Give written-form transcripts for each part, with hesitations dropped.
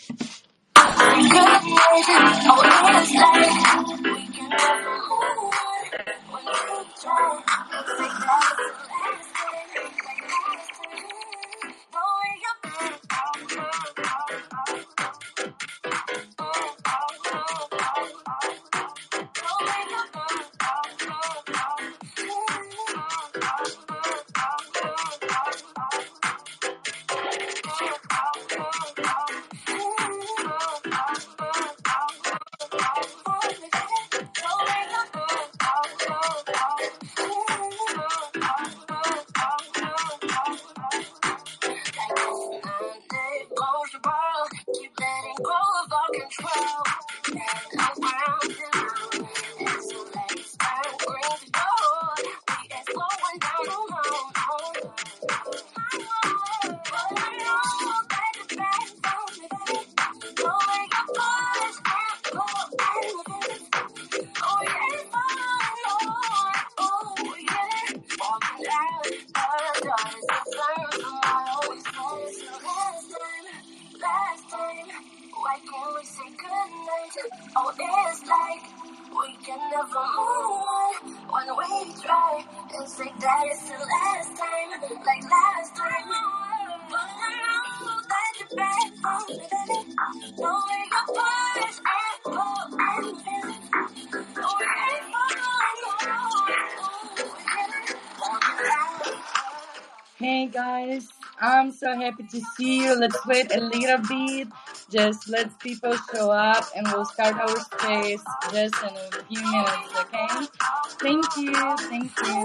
Hey guys, I'm so happy to see you. Let's wait a little bit. Just let people show up and we'll start our space just in a few minutes, okay? Thank you, thank you.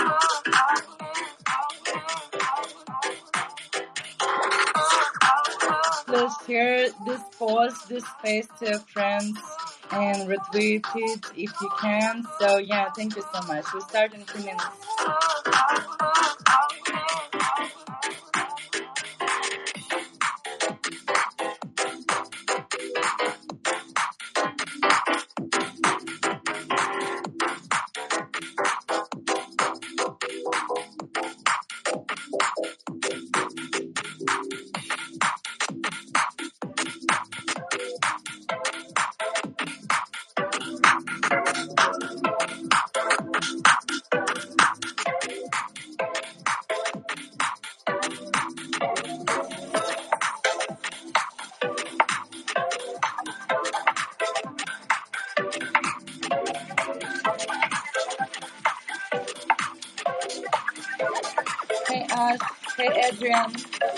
Please share this post, this space to your friends and retweet it if you can. So yeah, thank you so much. We'll start in 2 minutes. Hey Ash, hey Adrian.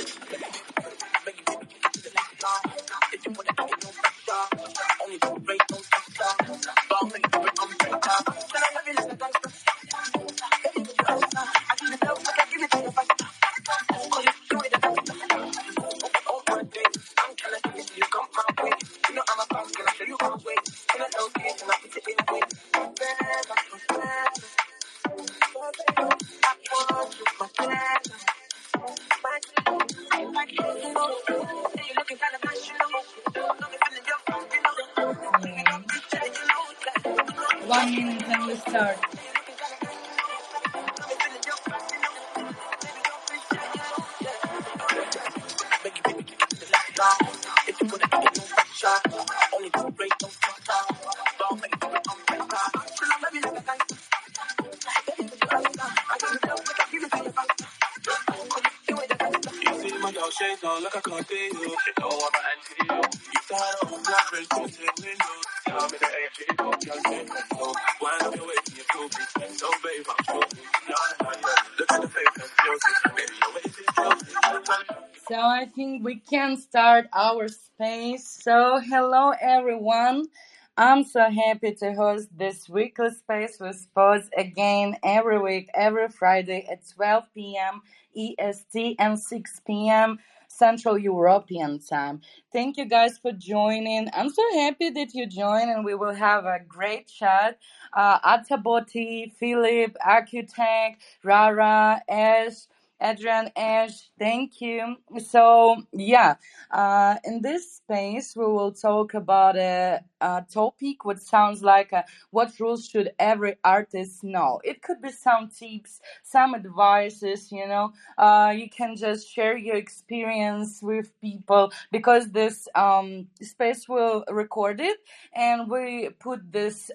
Yeah. 1 minute and we start. Shades on like I can't see you. You know I'm an anti-hero. You start off black, red, cool, take windows. Tell me the AG, go, can't take control. Wind up your way to your stupid. So babe, I'm stupid. Look at the face and guilty. Baby, your waist is guilty. So I think we can start our space. So hello everyone. I'm so happy to host this weekly space with Pause again every week, every Friday at 12 p.m. EST and 6 p.m. Central European Time. Thank you guys for joining. I'm so happy that you joined and we will have a great chat. Ataboti, Philip, Architect, Rara, Ash, Adrian, Ash, thank you. So, yeah, in this space, we will talk about a topic which sounds like what rules should every artist know. It could be some tips, some advices, you can just share your experience with people because this space will record it and we put this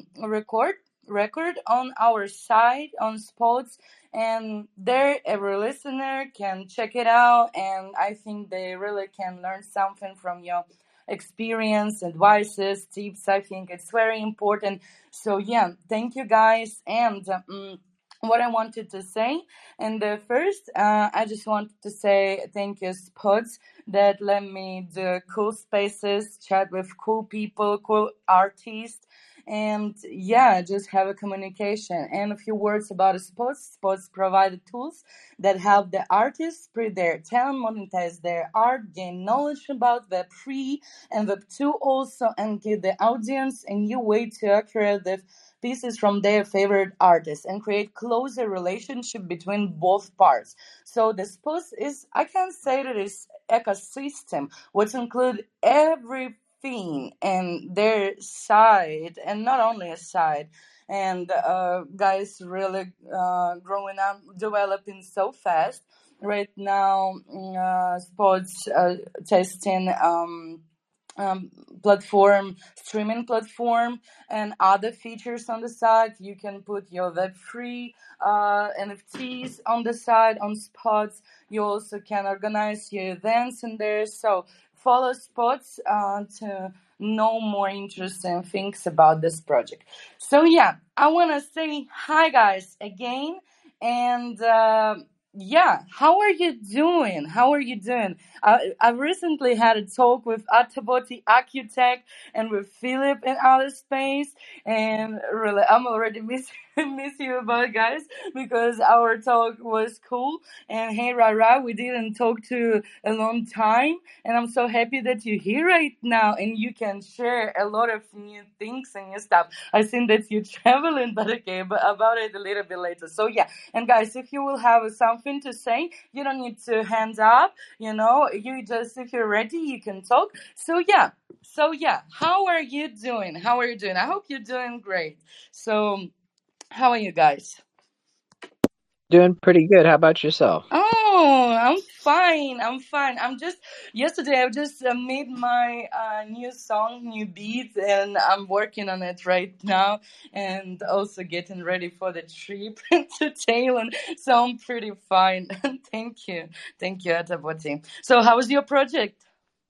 record on our site on Spots, and there every listener can check it out, and I think they really can learn something from your experience, advices, tips. I think it's very important. So yeah, thank you guys. And what I wanted to say, and the first, I just wanted to say thank you, Spots, that let me do cool spaces, chat with cool people, cool artists, and yeah, just have a communication. And a few words about Spots. Spots provide tools that help the artists spread their talent, monetize their art, gain knowledge about Web3 and Web2 also, and give the audience a new way to accurate the pieces from their favorite artists and create closer relationship between both parts. So the Spots is, I can say that it's ecosystem, which include everything and their side, and not only a side. And guys really growing up, developing so fast. Right now, Spots testing um, platform, streaming platform, and other features on the site. You can put your Web3 NFTs on the site on Spots. You also can organize your events in there. So follow Spots to know more interesting things about this project. So yeah, I want to say hi guys again, and yeah, how are you doing? How are you doing? I recently had a talk with Ataboti Acutech and with Philip in outer space, and really, I'm already miss you about guys because our talk was cool. And hey, Rara, we didn't talk to a long time, and I'm so happy that you're here right now and you can share a lot of new things and new stuff. I think that you're traveling, but okay, but about it a little bit later. So yeah, and guys, if you will have something to say, you don't need to hands up. You just, if you're ready, you can talk. So yeah, how are you doing? How are you doing? I hope you're doing great. So how are you guys? Doing pretty good. How about yourself? Oh, I'm fine. I'm fine. I'm just yesterday I just made my new song, new beat, and I'm working on it right now, and also getting ready for the trip to Thailand. So I'm pretty fine. Thank you, Ataboti. So how was your project?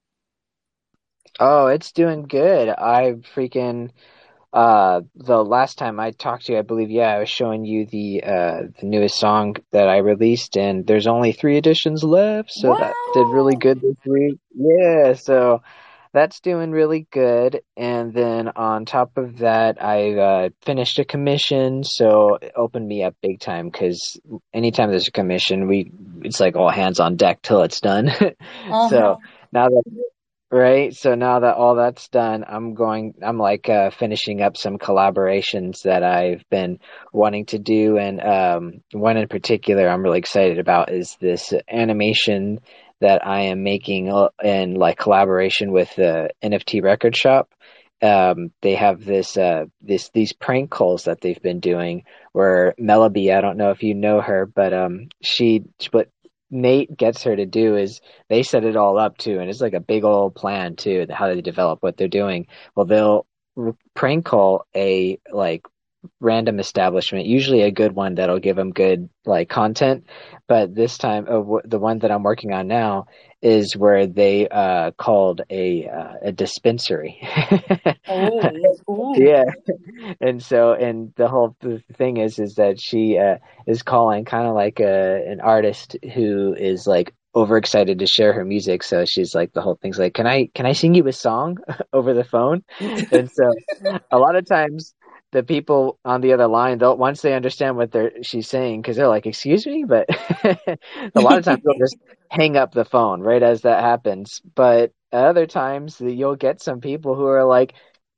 Oh, it's doing good. I freaking the last time I talked to you, I believe, yeah, I was showing you the newest song that I released, and there's only 3 editions left, so that did really Wow! good this week. Yeah, so that's doing really good. And then on top of that, I finished a commission, so it opened me up big time because anytime there's a commission, we it's like all hands on deck till it's done. Uh So huh. now that right, so now that all that's done, I'm like finishing up some collaborations that I've been wanting to do, and one in particular I'm really excited about is this animation that I am making in like collaboration with the NFT record shop. They have these prank calls that they've been doing where Melody, I don't know if you know her, but what Nate gets her to do is they set it all up too, and it's like a big old plan too, how they develop what they're doing. Well, they'll prank call a like random establishment, usually a good one that'll give them good like content. But this time, the one that I'm working on now is where they called a dispensary. Oh, ooh. Yeah, and the thing is that she is calling kind of like an artist who is like overexcited to share her music. So she's like, the whole thing's like, can I sing you a song over the phone? And so a lot of times the people on the other line, they'll once they understand what she's saying, because they're like, excuse me, but a lot of times they'll just hang up the phone right as that happens. But at other times you'll get some people who are like,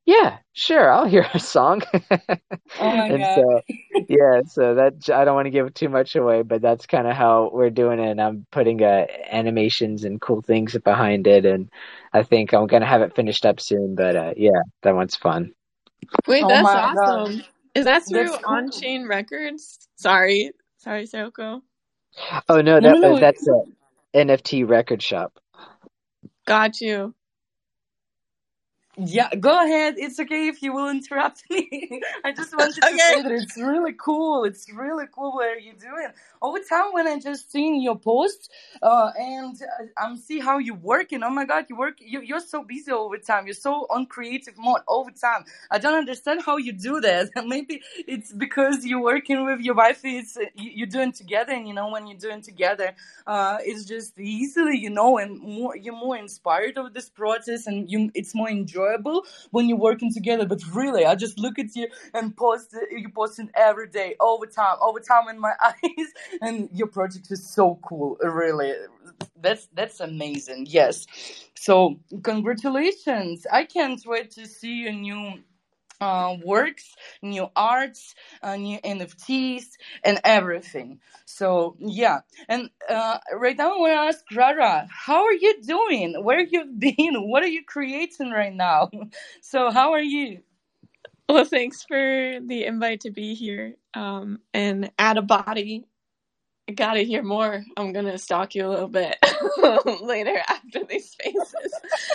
Yeah, sure, I'll hear a song. Oh my And God. so, yeah, so that I don't want to give too much away, but that's kind of how we're doing it. And I'm putting animations and cool things behind it, and I think I'm gonna have it finished up soon. But yeah, that one's fun. Wait, Oh that's my God. awesome. Is that through That's cool. On-Chain Records? Sorry. Sorry, Sayoko. Oh no, No, no, no. that's a NFT record shop. Got you. Yeah, go ahead. It's okay if you will interrupt me. I just wanted to Okay. say that it's really cool. It's really cool what you're doing. All the time when I just seen your posts, and I'm see how you working. Oh my God, you work. You're so busy all the time. You're so on creative mode all the time. I don't understand how you do that. Maybe it's because you're working with your wife. It's you're doing together, and when you're doing together, it's just easily, and you're more inspired of this process, and it's more enjoyable when you're working together. But really, I just look at you and you posting every day, all the time in my eyes, and your project is so cool. Really, that's amazing. Yes, so congratulations! I can't wait to see your new works, new arts, new NFTs, and everything. So yeah, and right now I want to ask Rara, how are you doing? Where you've been? What are you creating right now? So how are you? Well, thanks for the invite to be here. And Add a Body, I gotta hear more. I'm gonna stalk you a little bit later after these spaces.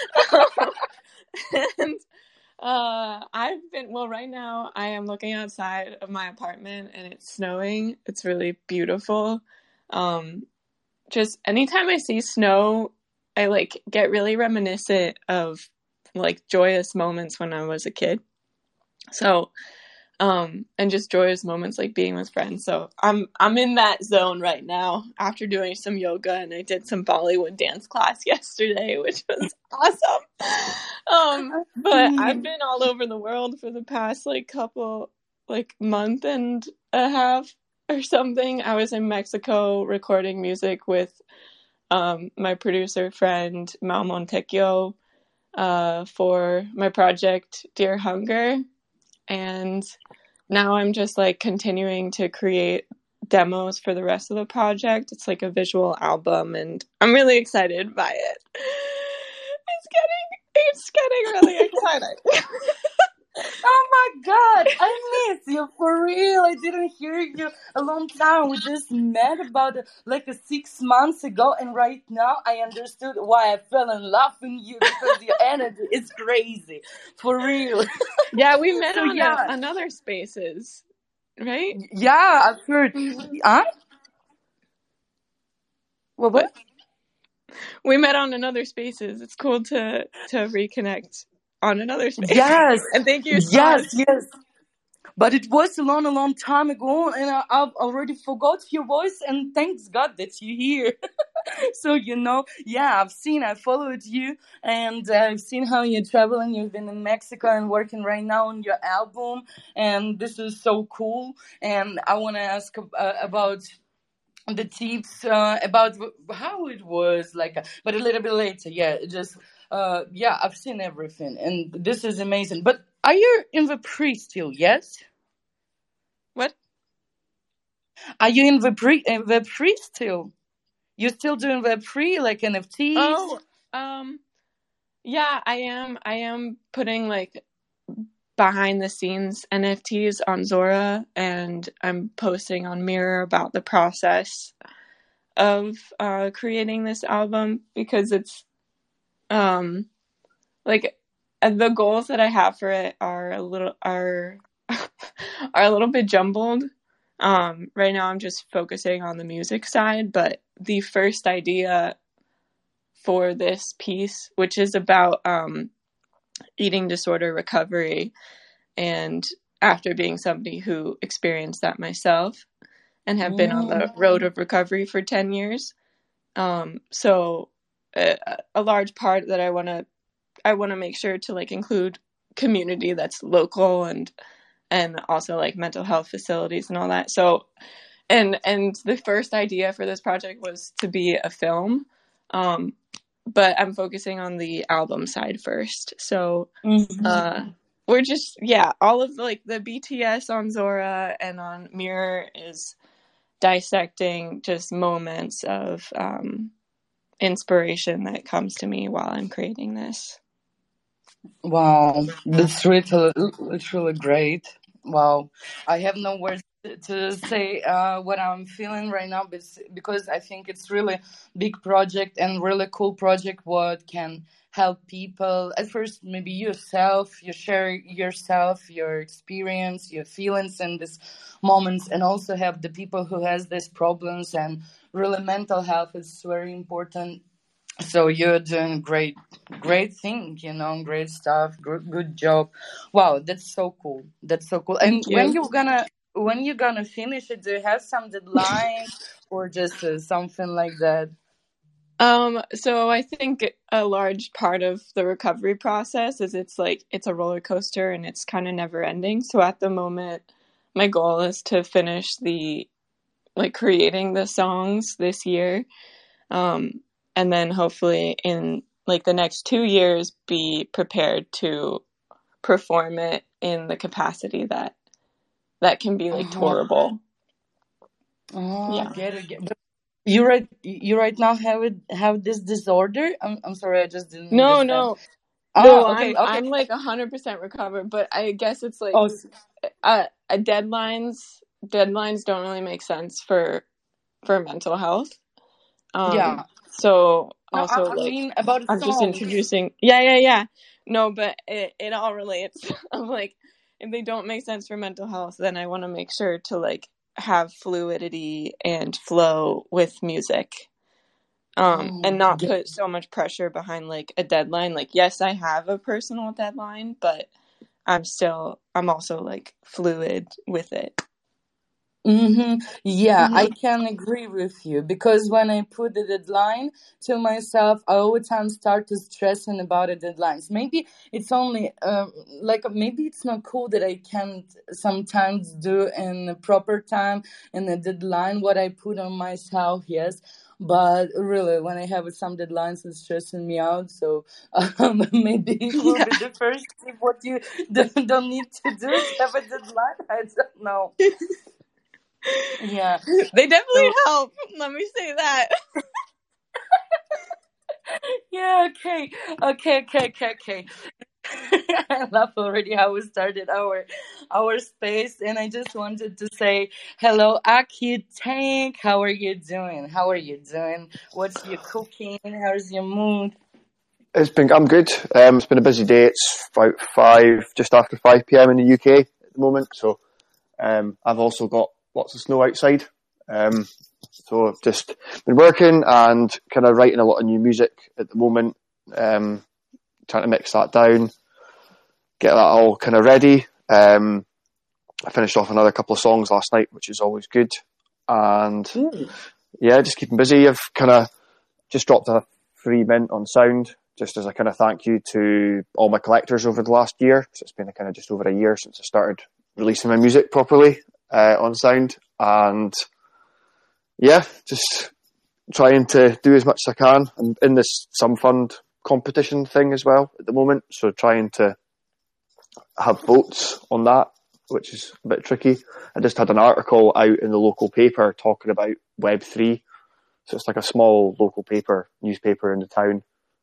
And right now I am looking outside of my apartment and it's snowing. It's really beautiful. Just anytime I see snow, I get really reminiscent of joyous moments when I was a kid. So, and just joyous moments like being with friends. So I'm in that zone right now after doing some yoga, and I did some Bollywood dance class yesterday, which was awesome. But I've been all over the world for the past month and a half or something. I was in Mexico recording music with my producer friend Mal Montecchio for my project Dear Hunger, and now I'm just continuing to create demos for the rest of the project. It's like a visual album, and I'm really excited by it. It's getting really exciting. Oh my God, I miss you for real. I didn't hear you a long time. We just met about 6 months ago, and right now I understood why I fell in love with you, because your energy is crazy, for real. Yeah, we met So on yeah, another Spaces, right? yeah, I've heard. Huh? What? What? We met on another Spaces. It's cool to reconnect on another space. Yes, And thank you so yes, much. yes. But it was a long, a long time ago, and I've already forgot your voice. And thanks God that you're here. So yeah, I followed you, and I've seen how you're traveling. You've been in Mexico and working right now on your album, and this is so cool. And I want to ask about the tips, about how it was like, but a little bit later. Yeah, just yeah, I've seen everything, and this is amazing. But are you in the pre still? Yes. What? Are you in the pre still? You still doing the pre, like NFTs? Oh, yeah, I am. I am putting behind the scenes NFTs on Zora, and I'm posting on Mirror about the process of creating this album, because it's the goals that I have for it are are a little bit jumbled. Right now I'm just focusing on the music side, but the first idea for this piece, which is about eating disorder recovery, and after being somebody who experienced that myself and have been on the road of recovery for 10 years. So a large part that I want to make sure to include community that's local, and also mental health facilities and all that. So, and the first idea for this project was to be a film. But I'm focusing on the album side first. So, we're just, all of like the BTS on Zora and on Mirror is dissecting just moments of inspiration that comes to me while I'm creating this. Wow, that's really great. Wow, I have no words to say what I'm feeling right now, because I think it's really big project and really cool project. What can help people at first, maybe yourself, you share yourself, your experience, your feelings in this moments, and also have the people who has these problems, and really mental health is very important. So you're doing great thing, great stuff, good job. Wow, that's so cool. And Thank you. when you gonna finish it? Do you have some deadline or just something like that? So I think a large part of the recovery process is it's a roller coaster and it's kind of never ending. So at the moment, my goal is to finish creating the songs this year. And then hopefully in the next 2 years be prepared to perform it in the capacity that can be tourable. Yeah. Get it. But you right now have this disorder? I'm sorry, I just didn't understand. No. Okay. I'm 100% recovered, but I guess it's deadlines don't really make sense for mental health. Yeah. So No, also I mean about I'm songs. just introducing. Yeah. No, but it all relates. I'm if they don't make sense for mental health, then I want to make sure to have fluidity and flow with music. And not put so much pressure behind a deadline. Yes, I have a personal deadline, but I'm also fluid with it. Mm-hmm. Yeah, I can agree with you, because when I put the deadline to myself, I all the time start to stressing about the deadlines. Maybe it's only maybe it's not cool that I can't sometimes do in the proper time in the deadline what I put on myself. Yes, but really, when I have some deadlines, it's stressing me out. So maybe it will be the first thing what you don't need to do is have a deadline. I don't know. Yeah, they definitely help. Let me say that. Yeah. Okay. I love already how we started our space, and I just wanted to say hello, Aki Tank. How are you doing? What's your cooking? How's your mood? I'm good. It's been a busy day. It's about just after 5 p.m. in the UK at the moment. So I've also got lots of snow outside. So I've just been working and kind of writing a lot of new music at the moment. Trying to mix that down, get that all kind of ready. I finished off another couple of songs last night, which is always good. And just keeping busy. I've kind of just dropped a free mint on Sound, just as a kind of thank you to all my collectors over the last year. So it's been kind of just over a year since I started releasing my music properly on Sound. And just trying to do as much as I can. I'm in this Some Fund competition thing as well at the moment, so trying to have votes on that, which is a bit tricky. I just had an article out in the local paper talking about Web3, so it's like a small local newspaper in the town,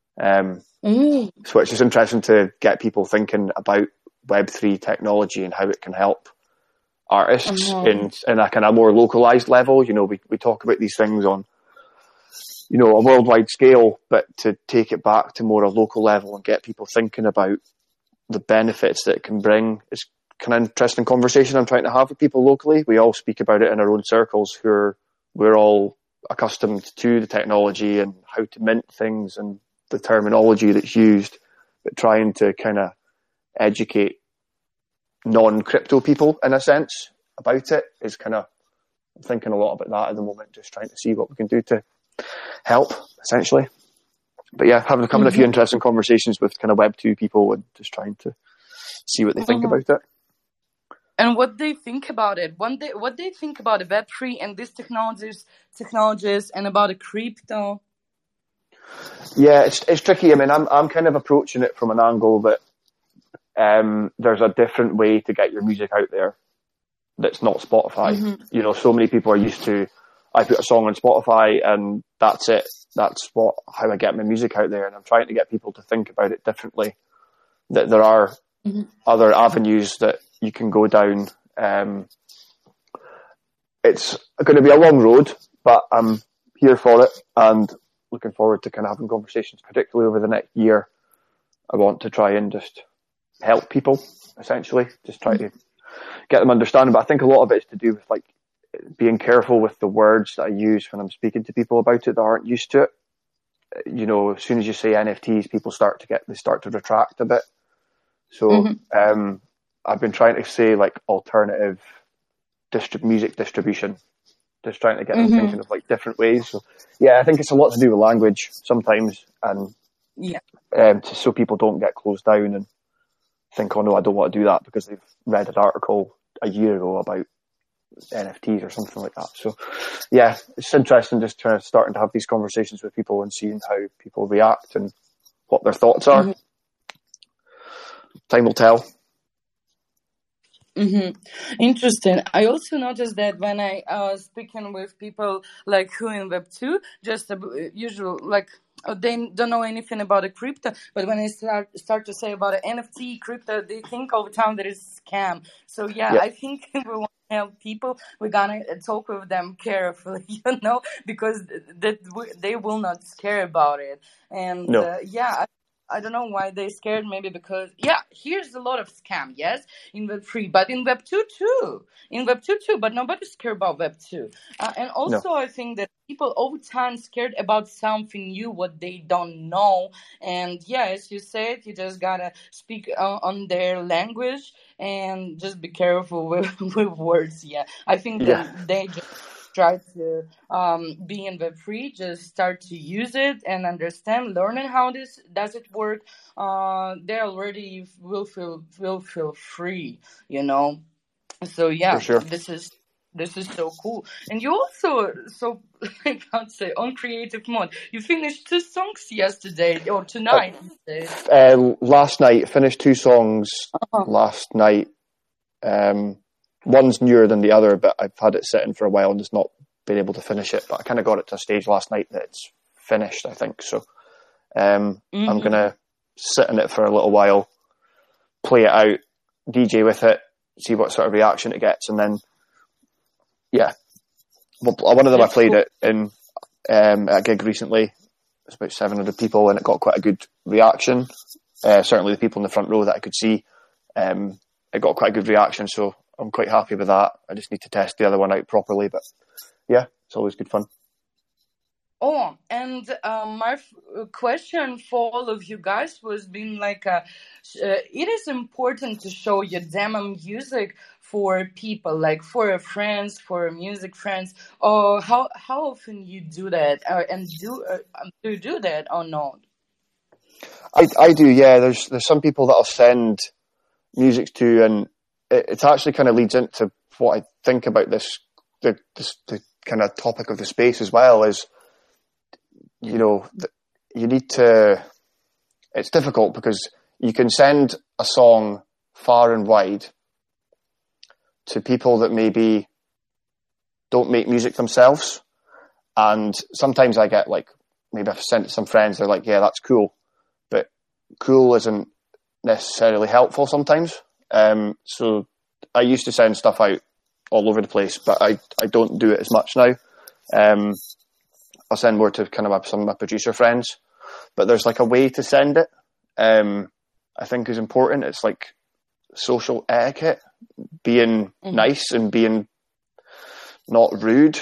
so it's just interesting to get people thinking about Web3 technology and how it can help artists in a kind of more localized level. We talk about these things on a worldwide scale, but to take it back to more a local level and get people thinking about the benefits that it can bring is kind of interesting conversation I'm trying to have with people locally. We all speak about it in our own circles, we're all accustomed to the technology and how to mint things and the terminology that's used, but trying to kind of educate non-crypto people in a sense about it is kind of, I'm thinking a lot about that at the moment, just trying to see what we can do to help, essentially. But having a few interesting conversations with kind of Web2 people and just trying to see what they think about it. And what they think about it. What they think about the Web3 and these technologies and about the crypto. Yeah, it's tricky. I mean, I'm kind of approaching it from an angle that there's a different way to get your music out there that's not Spotify. Mm-hmm. You know, so many people are used to, I put a song on Spotify and that's it. That's how I get my music out there. And I'm trying to get people to think about it differently, that there are other avenues that you can go down. It's going to be a long road, but I'm here for it and looking forward to kind of having conversations, particularly over the next year. I want to try and just help people, essentially, just try to get them understanding. But I think a lot of it is to do with like being careful with the words that I use when I'm speaking to people about it that aren't used to it. You know, as soon as you say NFTs, people start to retract a bit. So I've been trying to say like alternative music distribution, just trying to get them thinking of like different ways. So yeah, I think it's a lot to do with language sometimes, and so people don't get closed down and think, oh no, I don't want to do that because they've read an article a year ago about NFTs or something like that. So yeah, it's interesting just starting to have these conversations with people and seeing how people react and what their thoughts are. Time will tell. Interesting. I also noticed that when I was speaking with people like who in Web2, just usual like they don't know anything about the crypto, but when I start to say about the NFT crypto, they think all the time that it's scam. So I think we want to help people. We're gonna talk with them carefully, you know, because they will not scare about it. And I don't know why they're scared. Maybe because, here's a lot of scam, yes, in Web3, but in Web2 too. But nobody's scared about Web2. And also, I think that people over time scared about something new, what they don't know. And as you said, you just gotta speak on their language and just be careful with words. Yeah, I think that they just try to be in Web3, just start to use it and understand, learning how this does it work. They already will feel free, you know. So For sure. this is so cool. And you also, I can't say, on Creative Mode, you finished 2 songs yesterday or tonight. Last night, finished 2 songs last night. One's newer than the other, but I've had it sitting for a while and just not been able to finish it. But I kind of got it to a stage last night that it's finished, I think. So I'm going to sit in it for a little while, play it out, DJ with it, see what sort of reaction it gets. And then, one of them I played it in at a gig recently. It was about 700 people and it got quite a good reaction. Certainly the people in the front row that I could see, it got quite a good reaction. So I'm quite happy with that. I just need to test the other one out properly, but it's always good fun. Oh, and my question for all of you guys was being like, it is important to show your demo music for people, like for friends, for music friends, or how often you do that, and do you do that or not? I do, yeah. There's some people that I'll send music to, and it actually kind of leads into what I think about this, the kind of topic of the space as well, is, you know, you need to, it's difficult because you can send a song far and wide to people that maybe don't make music themselves. And sometimes I get like, maybe I've sent it to some friends, they're like, yeah, that's cool. But cool isn't necessarily helpful sometimes. So I used to send stuff out all over the place, but I don't do it as much now. I'll send more to kind of some of my producer friends, but there's like a way to send it. I think is important. It's like social etiquette, being nice and being not rude.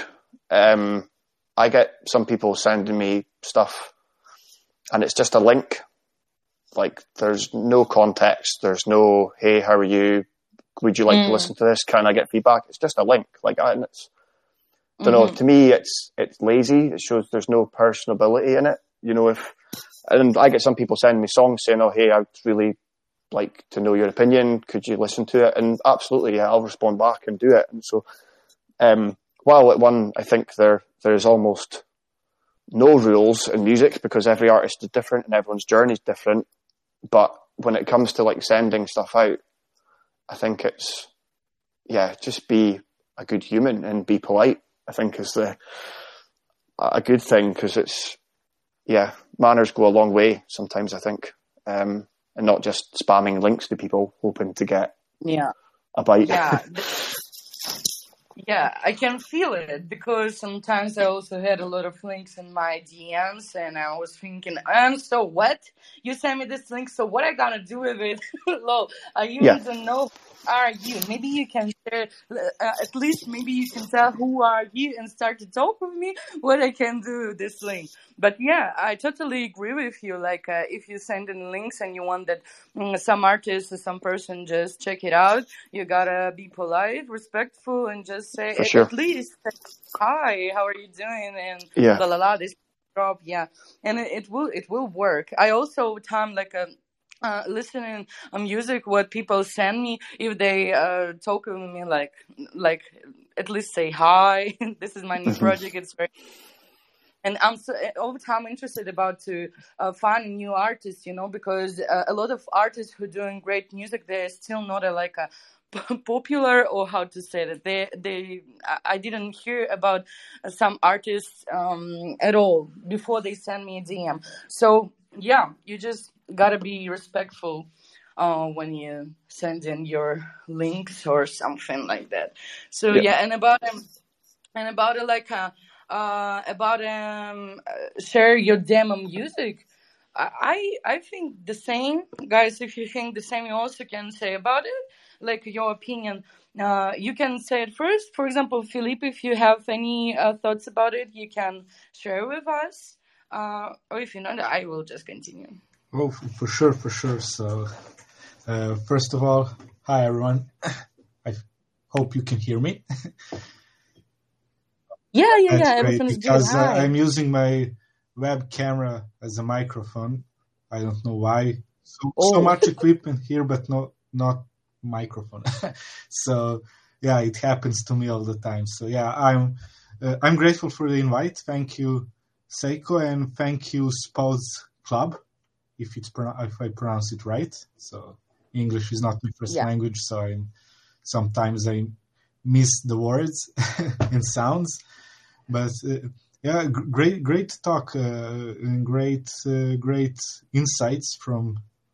I get some people sending me stuff and it's just a link. Like there's no context. There's no, hey, how are you? Would you like to listen to this? Can I get feedback? It's just a link. Like, and it's, I don't know. To me, it's lazy. It shows there's no personability in it. You know, and I get some people sending me songs saying, "Oh, hey, I'd really like to know your opinion. Could you listen to it?" And absolutely, yeah, I'll respond back and do it. And so, while at one, I think there's almost no rules in music because every artist is different and everyone's journey is different. But when it comes to like sending stuff out, I think it's, just be a good human and be polite, I think is a good thing, because it's, manners go a long way sometimes, I think, and not just spamming links to people hoping to get a bite. Yeah, I can feel it, because sometimes I also had a lot of links in my DMs, and I was thinking, so what? You sent me this link, so what I gonna do with it? Lol, I even don't know who are you. Maybe you can share, at least maybe you can tell who are you and start to talk with me what I can do with this link. But yeah, I totally agree with you. Like, if you send in links and you want that some artist or some person just check it out, you gotta be polite, respectful, and just say at least, hi, how are you doing? And la la la, this drop, and it will work. I also time like listening music what people send me, if they talk with me like at least say hi. This is my new project. It's very. And I'm so all the time interested about to find new artists, because a lot of artists who are doing great music, they're still not a popular, or how to say that I didn't hear about some artists at all before they send me a DM. So you just gotta be respectful when you send in your links or something like that. So and about share your demo music. I think the same, guys. If you think the same, you also can say about it, like your opinion. You can say it first. For example, Philippe, if you have any thoughts about it, you can share with us. Or if you not, I will just continue. Oh, for sure. So, first of all, hi everyone. I hope you can hear me. Yeah. Everything's good. Because I'm using my web camera as a microphone. I don't know why. So much equipment here, but not microphone. So it happens to me all the time. So I'm grateful for the invite. Thank you, Seiko, and thank you, Spoz Club, if I pronounce it right. So English is not my first language, so sometimes I miss the words and sounds. But great talk and great insights from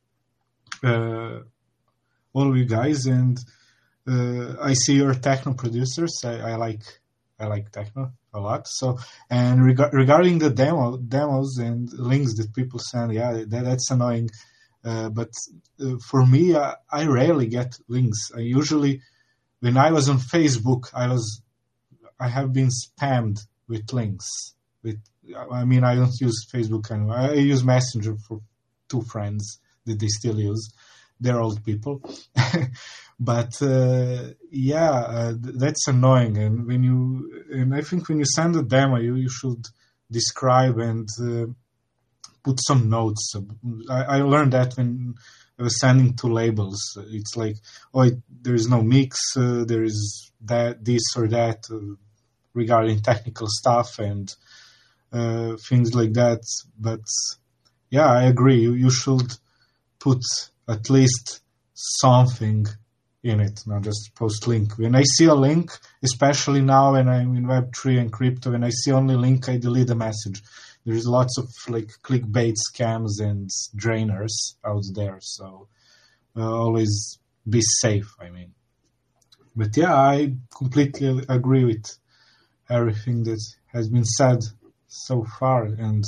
all of you guys. And I see you're techno producers. I like techno a lot. So, and regarding the demos and links that people send, that's annoying. But for me, I rarely get links. I usually, when I was on Facebook, I have been spammed with links. I don't use Facebook anymore. I use Messenger for 2 friends that they still use. They're old people. But that's annoying. And I think when you send a demo, you should describe and put some notes. I learned that when I was sending to labels. It's like, there is no mix, there is this or that regarding technical stuff and things like that. But I agree. You should put at least something in it, not just post link. When I see a link, especially now when I'm in Web3 and crypto, when I see only link, I delete the message. There's lots of clickbait scams and drainers out there. So always be safe, But I completely agree with everything that has been said so far. And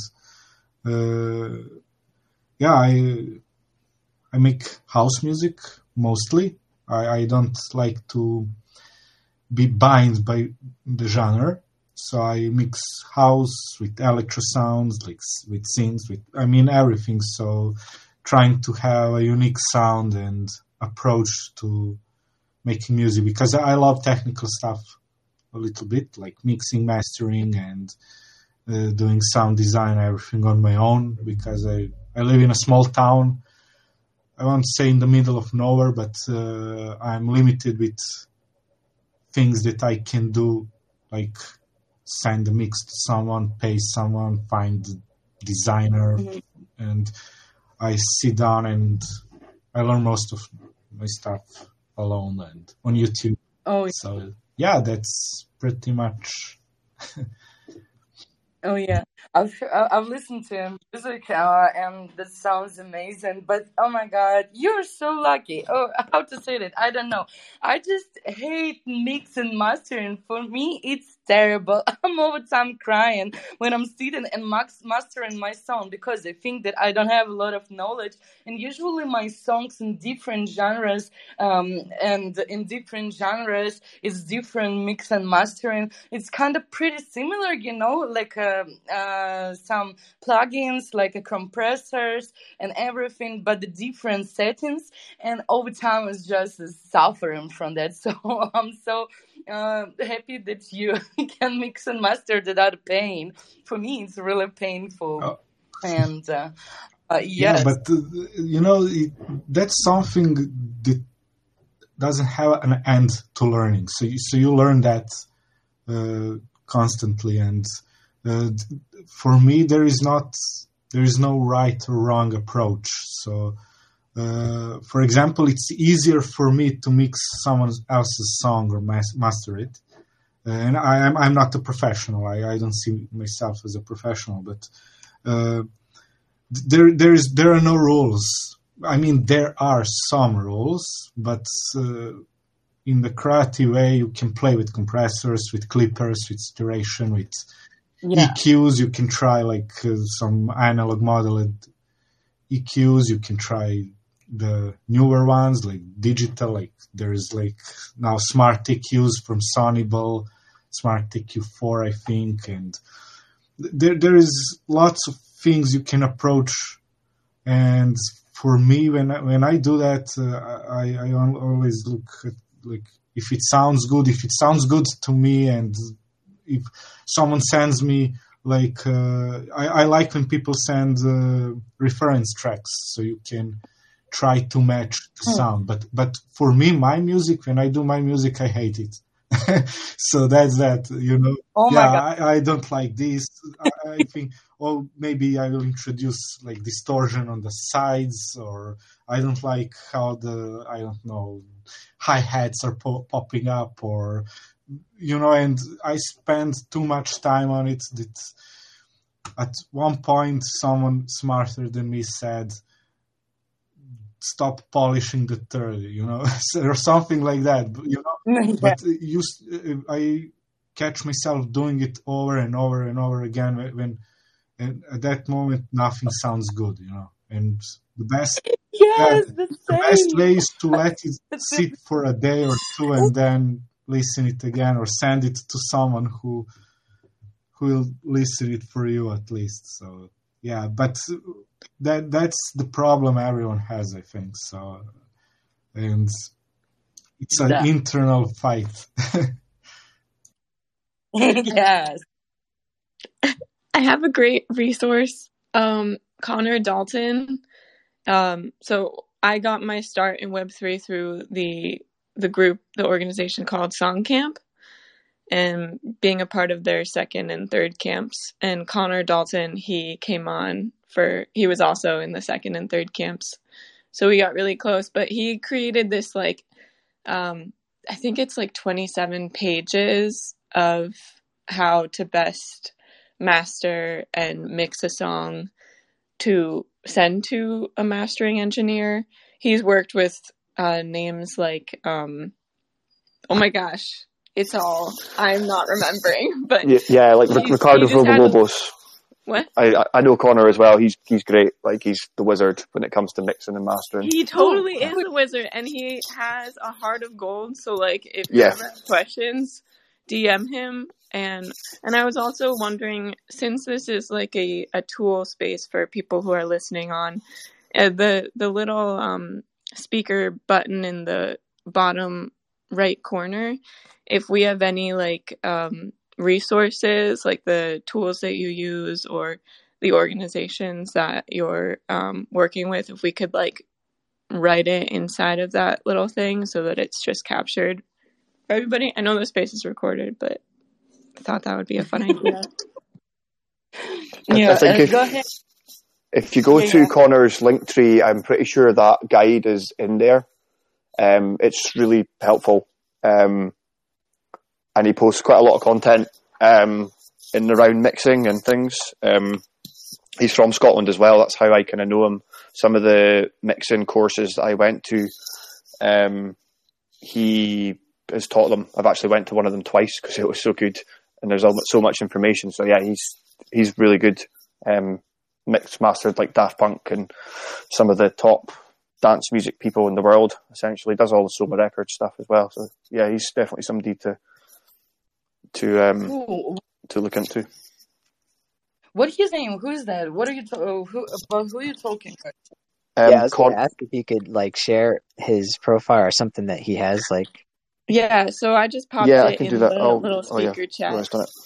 I make house music mostly. I don't like to be bound by the genre. So I mix house with electro sounds, with synths, with everything. So trying to have a unique sound and approach to making music, because I love technical stuff a little bit, like mixing, mastering, and doing sound design, everything on my own, because I live in a small town. I won't say in the middle of nowhere, but I'm limited with things that I can do, like send a mix to someone, pay someone, find a designer, and I sit down and I learn most of my stuff alone and on YouTube. Oh, So yeah, that's pretty much. oh yeah, I've listened to your music, and that sounds amazing. But oh my God, you're so lucky. Oh, how to say that? I don't know. I just hate mix and mastering. For me, it's terrible. I'm all the time crying when I'm sitting and mastering my song because I think that I don't have a lot of knowledge. And usually my songs in different genres, and in different genres, it's different mix and mastering. It's kind of pretty similar, like some plugins, like compressors and everything, but the different settings. And over time, it's just suffering from that. So I'm so happy that you can mix and master without pain. For me, it's really painful. Oh. And Yeah, yes. but that's something that doesn't have an end to learning. So you learn that constantly, and for me there is no right or wrong approach. So for example, it's easier for me to mix someone else's song or master it, and I'm not a professional. I don't see myself as a professional, but there are no rules. I mean, there are some rules, but in the creative way, you can play with compressors, with clippers, with saturation, with EQs. You can try like some analog modeled EQs. You can try the newer ones, like digital. Like there's like now Smart EQs from Sonyball, Smart EQ4, I think, and there is lots of things you can approach. And for me, when I do that, I always look at like if it sounds good to me, and if someone sends me like I like when people send reference tracks so you can try to match the sound. But for me, my music, when I do my music, I hate it. So that's that, Oh my God. I don't like this. I think, or maybe I will introduce like distortion on the sides, or I don't like how I don't know, hi-hats are popping up, or and I spend too much time on it that at one point someone smarter than me said, stop polishing the third, or something like that, But I catch myself doing it over and over and over again and at that moment nothing sounds good, And the best, the best same. way is to let it sit for a day or two and then listen it again, or send it to someone who will listen it for you at least. So yeah, but that's the problem everyone has, I think. So, and it's an internal fight. Yes. I have a great resource, Connor Dalton. So I got my start in Web3 through the organization called Songcamp, and being a part of their second and third camps. And Connor Dalton, he was also in the second and third camps. So we got really close, but he created this like, I think it's like 27 pages of how to best master and mix a song to send to a mastering engineer. He's worked with names like, oh my gosh, I'm not remembering, but yeah, like Ricardo Villalobos. What? I know Connor as well. He's great. Like he's the wizard when it comes to mixing and mastering. He totally is a wizard, and he has a heart of gold. So like, if you ever have questions, DM him. And I was also wondering, since this is like a tool space for people who are listening on, the little speaker button in the bottom right corner, if we have any like resources, like the tools that you use or the organizations that you're working with, if we could like write it inside of that little thing so that it's just captured for everybody. I know the space is recorded, but I thought that would be a fun idea. Yeah, go ahead. If you go to Yeah. Connor's Linktree, I'm pretty sure that guide is in there. It's really helpful. And he posts quite a lot of content in and around mixing and things. He's from Scotland as well. That's how I kind of know him. Some of the mixing courses that I went to, he has taught them. I've actually went to one of them twice because it was so good, and there's so much information. So yeah, he's really good. Mixed mastered like Daft Punk and some of the top dance music people in the world. Essentially, does all the Soma Records stuff as well. So yeah, he's definitely somebody to Cool. look into. What are you saying? Who's that? What are you who are you talking about? Yeah, I was going to ask if you could like share his profile or something that he has. Like, Yeah, so I just popped Yeah, I it can in do that. the little speaker You chat. guys done it.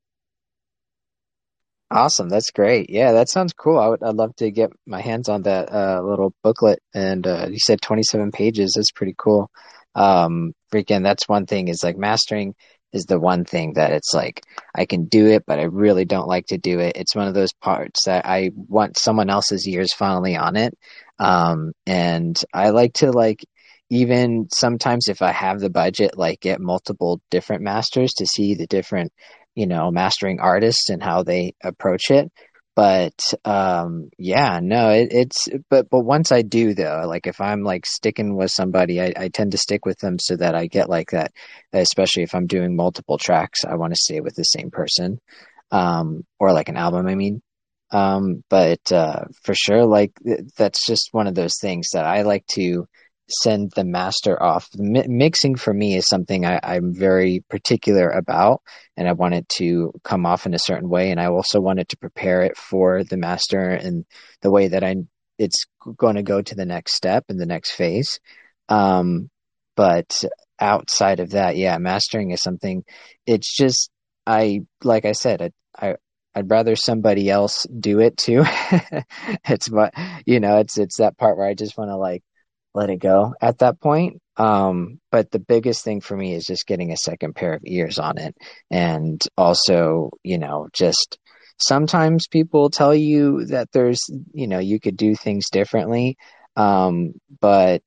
awesome, that's great. Yeah, that sounds cool. I'd love to get my hands on that little booklet. And you said 27 pages. That's pretty cool. Freaking, that's one thing is like mastering is the one thing that it's like I can do it, but I really don't like to do it. It's one of those parts that I want someone else's ears finally on it. And I like to like even sometimes if I have the budget, like get multiple different masters to see the different, mastering artists and how they approach it. But yeah, no, but once I do though, like if I'm like sticking with somebody, I tend to stick with them so that I get like that, especially if I'm doing multiple tracks, I want to stay with the same person, or like an album, I mean. But for sure, like that's just one of those things that I like to send the master off. Mixing for me is something I'm very particular about, and I want it to come off in a certain way, and I also wanted to prepare it for the master in the way that it's going to go to the next step and the next phase. But outside of that, yeah, mastering is something. It's just like I said, I'd rather somebody else do it too. It's what it's that part where I just want to like let it go at that point. But the biggest thing for me is just getting a second pair of ears on it. And also, just sometimes people tell you that there's, you could do things differently. But,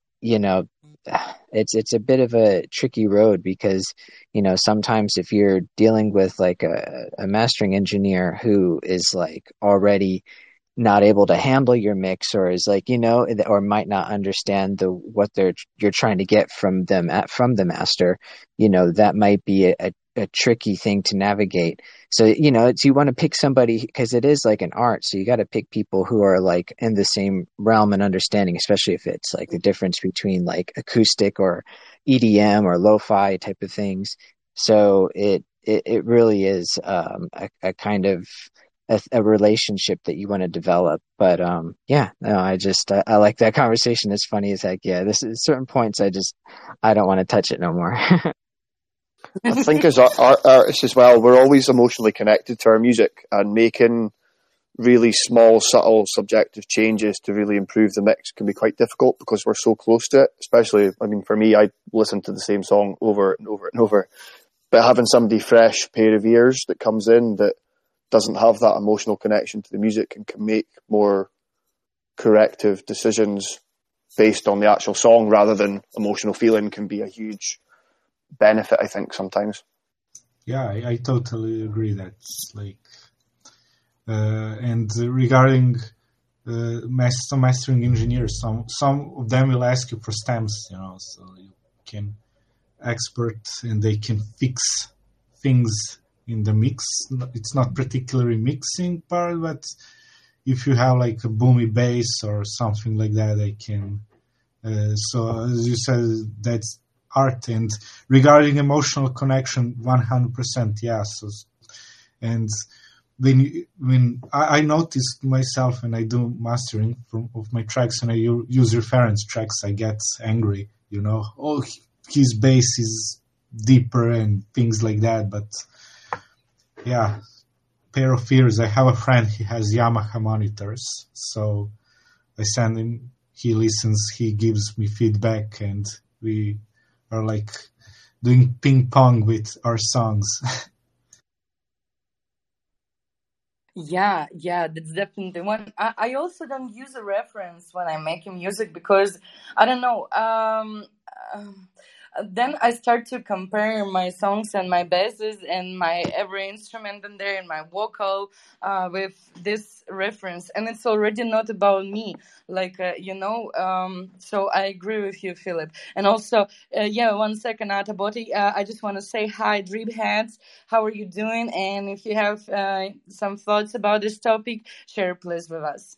it's a bit of a tricky road because, sometimes if you're dealing with like a mastering engineer who is like already not able to handle your mix, or is like, or might not understand what you're trying to get from them from the master, that might be a tricky thing to navigate. So, you want to pick somebody because it is like an art. So you got to pick people who are like in the same realm and understanding, especially if it's like the difference between like acoustic or EDM or lo-fi type of things. So it really is a kind of a relationship that you want to develop. But yeah, no, I like that conversation. It's funny as heck. Yeah, this is certain points I don't want to touch it no more. I think as artists as well, we're always emotionally connected to our music, and making really small, subtle, subjective changes to really improve the mix can be quite difficult because we're so close to it. Especially, I mean, for me, I listen to the same song over and over and over. But having somebody fresh pair of ears that comes in that doesn't have that emotional connection to the music and can make more corrective decisions based on the actual song rather than emotional feeling can be a huge benefit, I think, sometimes. Yeah, I totally agree. That's like, and regarding some mastering engineers, some of them will ask you for stems, so you can expert and they can fix things in the mix. It's not particularly mixing part, but if you have like a boomy bass or something like that, they can. So as you said, that's art. And regarding emotional connection, 100%, yes. And when I noticed myself when I do mastering of my tracks and I use reference tracks, I get angry. Oh, his bass is deeper and things like that, but. Yeah, pair of ears. I have a friend, he has Yamaha monitors, so I send him, he listens, he gives me feedback, and we are like doing ping pong with our songs. Yeah, that's definitely one. I also don't use a reference when I'm making music because I don't know. Then I start to compare my songs and my basses and my every instrument in there and my vocal with this reference, and it's already not about me. Like so I agree with you, Philip. And also, yeah, 1 second, Ataboti. I just want to say hi, Drip Heads. How are you doing? And if you have some thoughts about this topic, share please with us.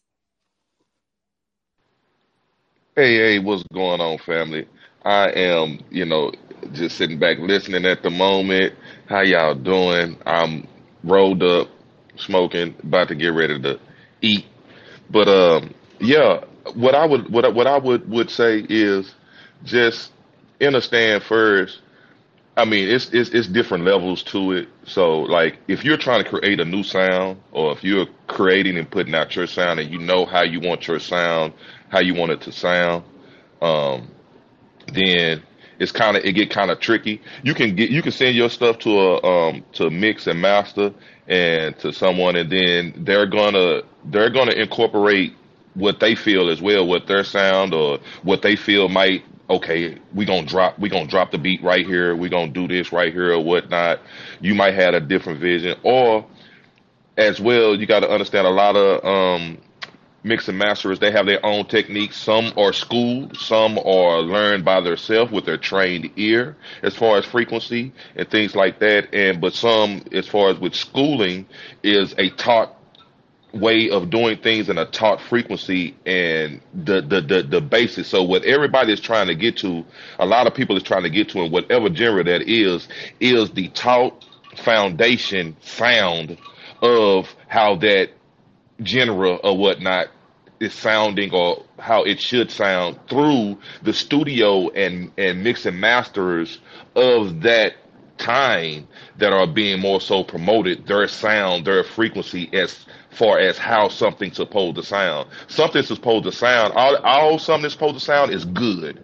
Hey, what's going on, family? I am, just sitting back listening at the moment. How y'all doing? I'm rolled up, smoking, about to get ready to eat. But yeah, what I would say is just understand first. I mean, it's different levels to it. So, like, if you're trying to create a new sound, or if you're creating and putting out your sound, and you know how you want your sound, how you want it to sound, um, then it get kind of tricky. You can send your stuff to mix and master and to someone, and then they're gonna incorporate what they feel as well, what their sound or what they feel might. Okay, we gonna drop the beat right here. We gonna do this right here or whatnot. You might have a different vision, or as well, you got to understand a lot of mix and masters, they have their own techniques. Some are schooled, some are learned by themselves with their trained ear as far as frequency and things like that. But some, as far as with schooling, is a taught way of doing things in a taught frequency and the basis. So what everybody is trying to get to, a lot of people is trying to get to in whatever genre that is the taught foundation sound of how that genre or whatnot is sounding, or how it should sound through the studio and mix and masters of that time that are being more so promoted, their sound, their frequency, as far as how something's supposed to sound. Something's supposed to sound, all something's supposed to sound is good.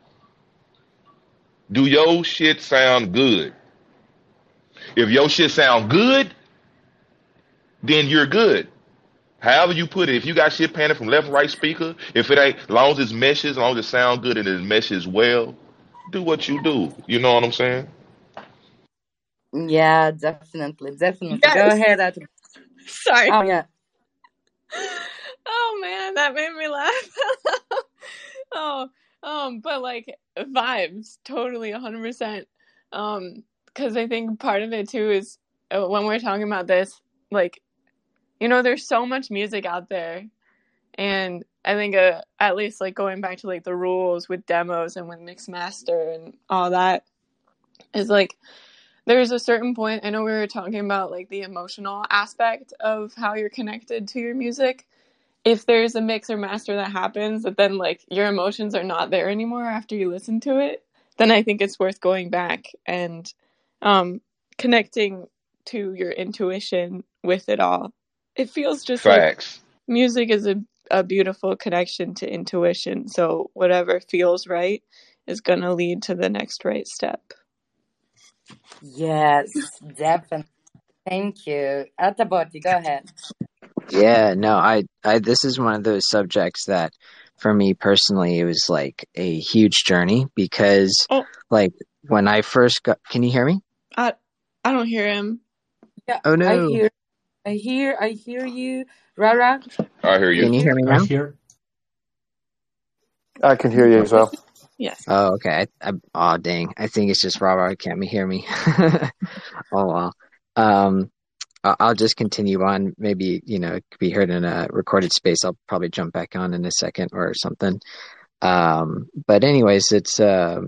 Do your shit sound good? If your shit sound good, then you're good. However you put it, if you got shit panning from left, right speaker, if it ain't, as long as it meshes, as long as it sound good and it meshes well, do what you do. You know what I'm saying? Yeah, definitely. Go Yes. ahead, Ataboti. Sorry. Oh yeah. Oh man, that made me laugh. Oh, but like vibes, totally 100%. Because I think part of it too is when we're talking about this, like, there's so much music out there, and I think at least like going back to like the rules with demos and with mix master and all that is like there's a certain point. I know we were talking about like the emotional aspect of how you're connected to your music. If there's a mix or master that happens that then like your emotions are not there anymore after you listen to it, then I think it's worth going back and connecting to your intuition with it all. It feels just Facts. like music is a beautiful connection to intuition. So whatever feels right is going to lead to the next right step. Yes, definitely. Thank you. Ataboti, go ahead. Yeah, no, I this is one of those subjects that for me personally it was like a huge journey because Oh, like when I first got, can you hear me? I don't hear him. Yeah, Oh I no. hear you, Rara. I hear Can you. you hear me I now? hear. I can hear you as well. Yes. Oh, okay. Oh, dang. I think it's just Robert can't hear me. Oh, well. I'll just continue on. Maybe, it could be heard in a recorded space. I'll probably jump back on in a second or something. But anyways, it's,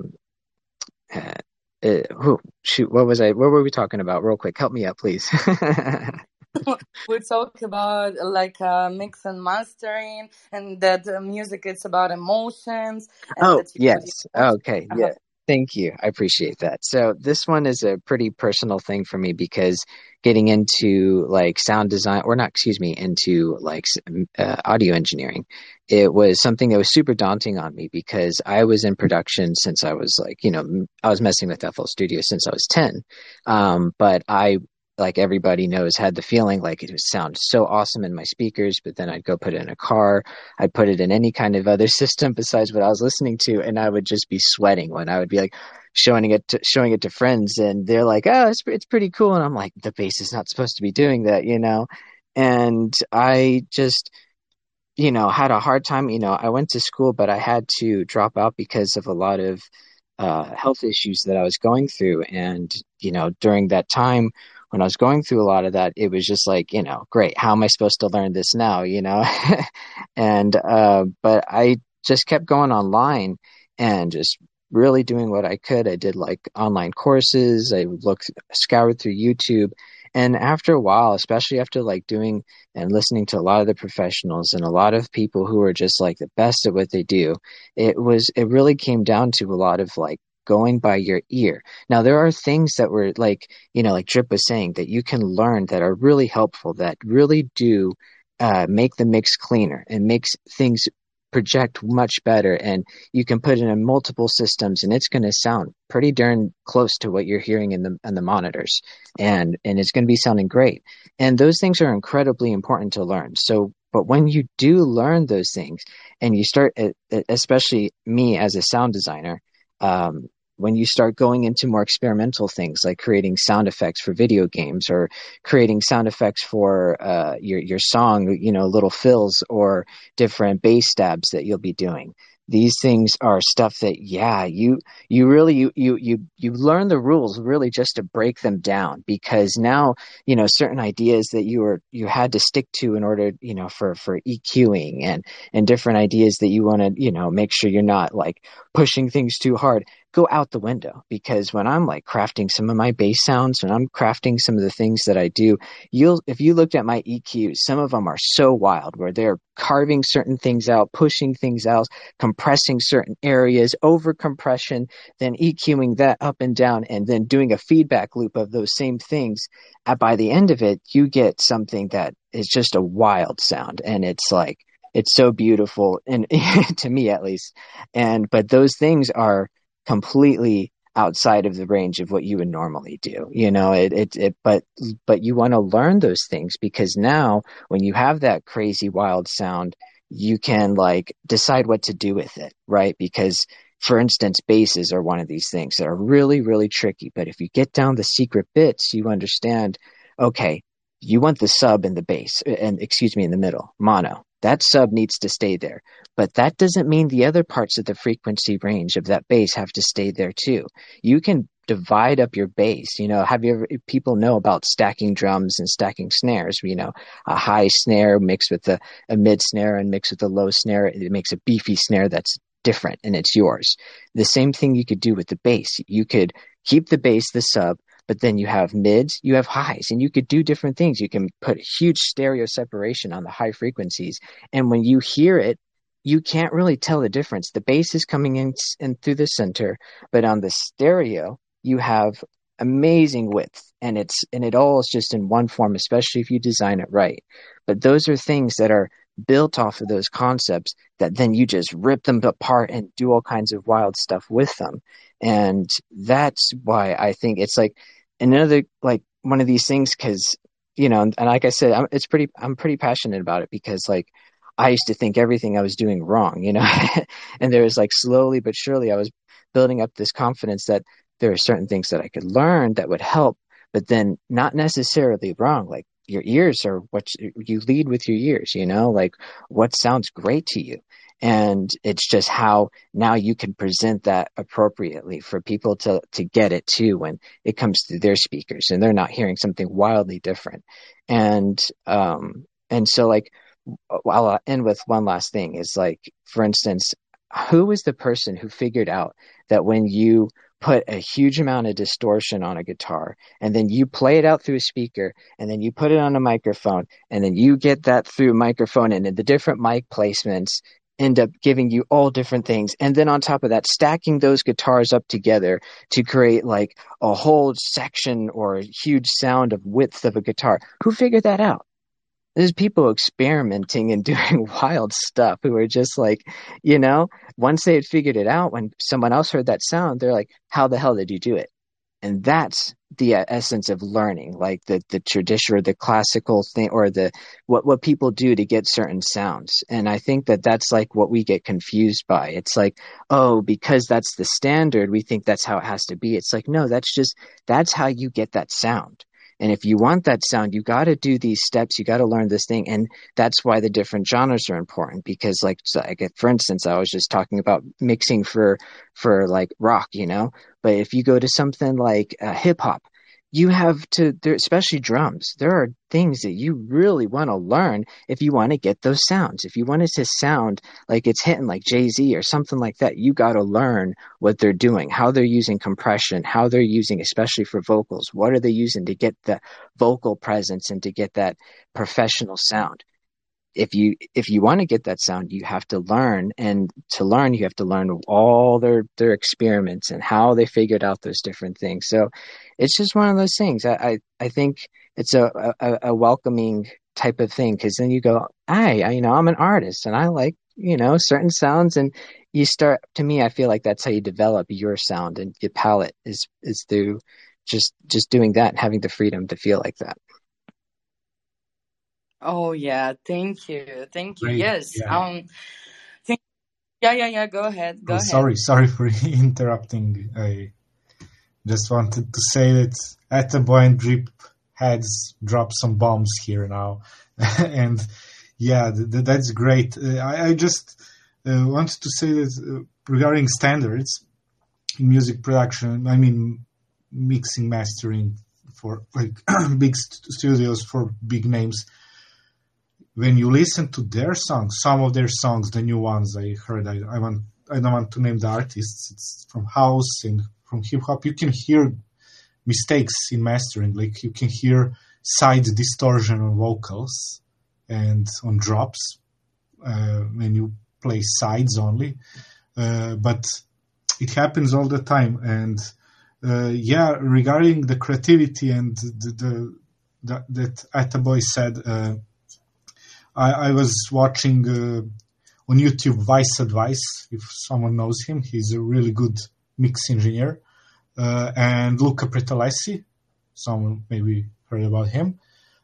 shoot, what were we talking about? Real quick. Help me out, please. We talk about like mix and mastering, and that music is about emotions, and Oh, that you put yes. your emotions. Okay. Yeah. Thank you. I appreciate that. So this one is a pretty personal thing for me because getting into like sound design, or not, excuse me, into like audio engineering, it was something that was super daunting on me because I was in production since I was like, I was messing with FL Studio since I was 10. But I like everybody knows, had the feeling like it would sound so awesome in my speakers, but then I'd go put it in a car. I'd put it in any kind of other system besides what I was listening to, and I would just be sweating when I would be like showing it to friends, and they're like, "Oh, it's pretty cool," and I'm like, "The bass is not supposed to be doing that, you know." And I just, had a hard time. I went to school, but I had to drop out because of a lot of health issues that I was going through. And, during that time when I was going through a lot of that, it was just like, great, how am I supposed to learn this now, And, but I just kept going online and just really doing what I could. I did like online courses. I scoured through YouTube. And after a while, especially after like doing and listening to a lot of the professionals and a lot of people who are just like the best at what they do, it really came down to a lot of like going by your ear. Now, there are things that were like, like Drip was saying, that you can learn that are really helpful, that really do make the mix cleaner and makes things project much better, and you can put it in multiple systems and it's going to sound pretty darn close to what you're hearing in the monitors, and it's going to be sounding great. And those things are incredibly important to learn. So, but when you do learn those things and you start, especially me as a sound designer, when you start going into more experimental things like creating sound effects for video games or creating sound effects for your song, little fills or different bass stabs that you'll be doing. These things are stuff that, you learn the rules really just to break them down, because now, certain ideas that you had to stick to in order, for EQing and different ideas that you want to, make sure you're not like pushing things too hard, go out the window. Because when I'm like crafting some of my bass sounds, when I'm crafting some of the things that I do, if you looked at my EQs, some of them are so wild where they're carving certain things out, pushing things out, compressing certain areas, over compression, then EQing that up and down, and then doing a feedback loop of those same things. By the end of it, you get something that is just a wild sound. And it's like, it's so beautiful, and to me at least. But those things are completely outside of the range of what you would normally do. But you want to learn those things, because now when you have that crazy wild sound, you can like decide what to do with it, right? Because for instance, basses are one of these things that are really, really tricky. But if you get down the secret bits, you understand, okay, you want the sub in the bass, in the middle, mono. That sub needs to stay there. But that doesn't mean the other parts of the frequency range of that bass have to stay there too. You can divide up your bass. People know about stacking drums and stacking snares. A high snare mixed with a mid snare and mixed with a low snare. It makes a beefy snare that's different, and it's yours. The same thing you could do with the bass. You could keep the bass, the sub, but then you have mids, you have highs, and you could do different things. You can put huge stereo separation on the high frequencies. And when you hear it, you can't really tell the difference. The bass is coming in through the center, but on the stereo, you have amazing width, and it all is just in one form, especially if you design it right. But those are things that are built off of those concepts that then you just rip them apart and do all kinds of wild stuff with them. And that's why I think it's like another, like one of these things, because, and like I said, I'm pretty passionate about it, because like I used to think everything I was doing wrong, and there was like slowly but surely I was building up this confidence that there are certain things that I could learn that would help, but then not necessarily wrong. Like your ears are what you lead with your ears, like what sounds great to you. And it's just how now you can present that appropriately for people to get it too when it comes through their speakers and they're not hearing something wildly different. And so like, I'll end with one last thing is like, for instance, who was the person who figured out that when you put a huge amount of distortion on a guitar and then you play it out through a speaker and then you put it on a microphone and then you get that through a microphone and the different mic placements end up giving you all different things. And then on top of that, stacking those guitars up together to create like a whole section or a huge sound of width of a guitar. Who figured that out? There's people experimenting and doing wild stuff who are just like, once they had figured it out, when someone else heard that sound, they're like, how the hell did you do it? And that's the essence of learning, like the tradition or the classical thing, or the what people do to get certain sounds. And I think that that's like what we get confused by. It's like, oh, because that's the standard, we think that's how it has to be. It's like, no, that's how you get that sound. And if you want that sound, you got to do these steps. You got to learn this thing. And that's why the different genres are important, because like, for instance, I was just talking about mixing for like rock, but if you go to something like hip hop, you have to, especially drums, there are things that you really want to learn if you want to get those sounds. If you want it to sound like it's hitting like Jay-Z or something like that, you got to learn what they're doing, how they're using compression, how they're using, especially for vocals, what are they using to get the vocal presence and to get that professional sound. If you want to get that sound, you have to learn, and to learn, you have to learn all their experiments and how they figured out those different things. So it's just one of those things. I think it's a welcoming type of thing, because then you go, I'm an artist and I like, certain sounds, and you start, to me, I feel like that's how you develop your sound, and your palette is through just doing that and having the freedom to feel like that. Oh yeah, thank you. Great. Yes. Yeah. Yeah. Go ahead. Sorry for interrupting. I just wanted to say that Attaboy and Drip Heads dropped some bombs here now, and yeah, that's great. I just wanted to say that regarding standards in music production, I mean mixing, mastering for like big studios for big names. When you listen to their songs, some of their songs, the new ones I heard, I don't want to name the artists. It's from house and from hip hop. You can hear mistakes in mastering. Like you can hear side distortion on vocals and on drops when you play sides only. But it happens all the time. And regarding the creativity and that Attaboy said. I was watching on YouTube Vice Advice, if someone knows him. He's a really good mix engineer. And Luca Pretalessi, someone maybe heard about him.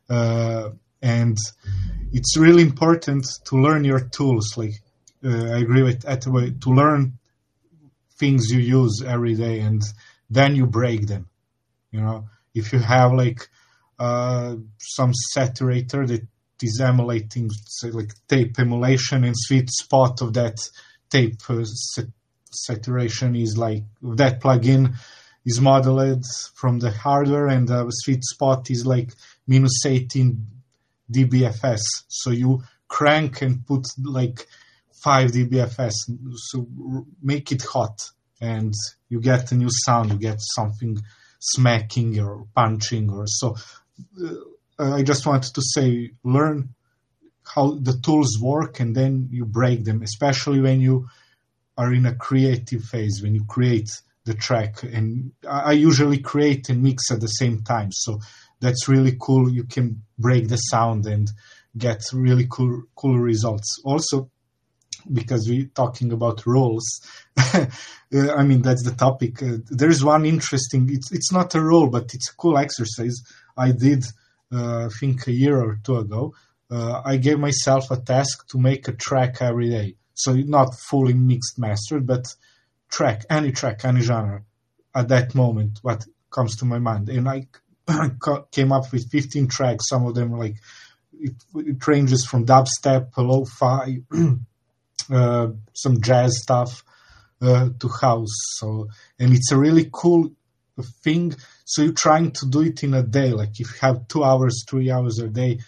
And it's really important to learn your tools. Like I agree with Attaboy, to learn things you use every day, and then you break them. If you have like some saturator that is emulating, say, like tape emulation, and sweet spot of that tape saturation is like that plugin is modeled from the hardware, and the sweet spot is like minus 18 dBFS. So you crank and put like 5 dBFS, so make it hot, and you get a new sound. You get something smacking or punching or so. I just wanted to say, learn how the tools work, and then you break them, especially when you are in a creative phase, when you create the track. And I usually create and mix at the same time. So that's really cool. You can break the sound and get really cool results. Also, because we're talking about roles, I mean, that's the topic. There's one interesting, it's not a role, but it's a cool exercise I did I think a year or two ago. I gave myself a task to make a track every day. So not fully mixed, mastered, but any track, any genre at that moment, what comes to my mind. And I came up with 15 tracks. Some of them like, it ranges from dubstep, lo-fi, some jazz stuff, to house. So, and it's a really cool thing. So you're trying to do it in a day. Like if you have 2 hours, 3 hours a day,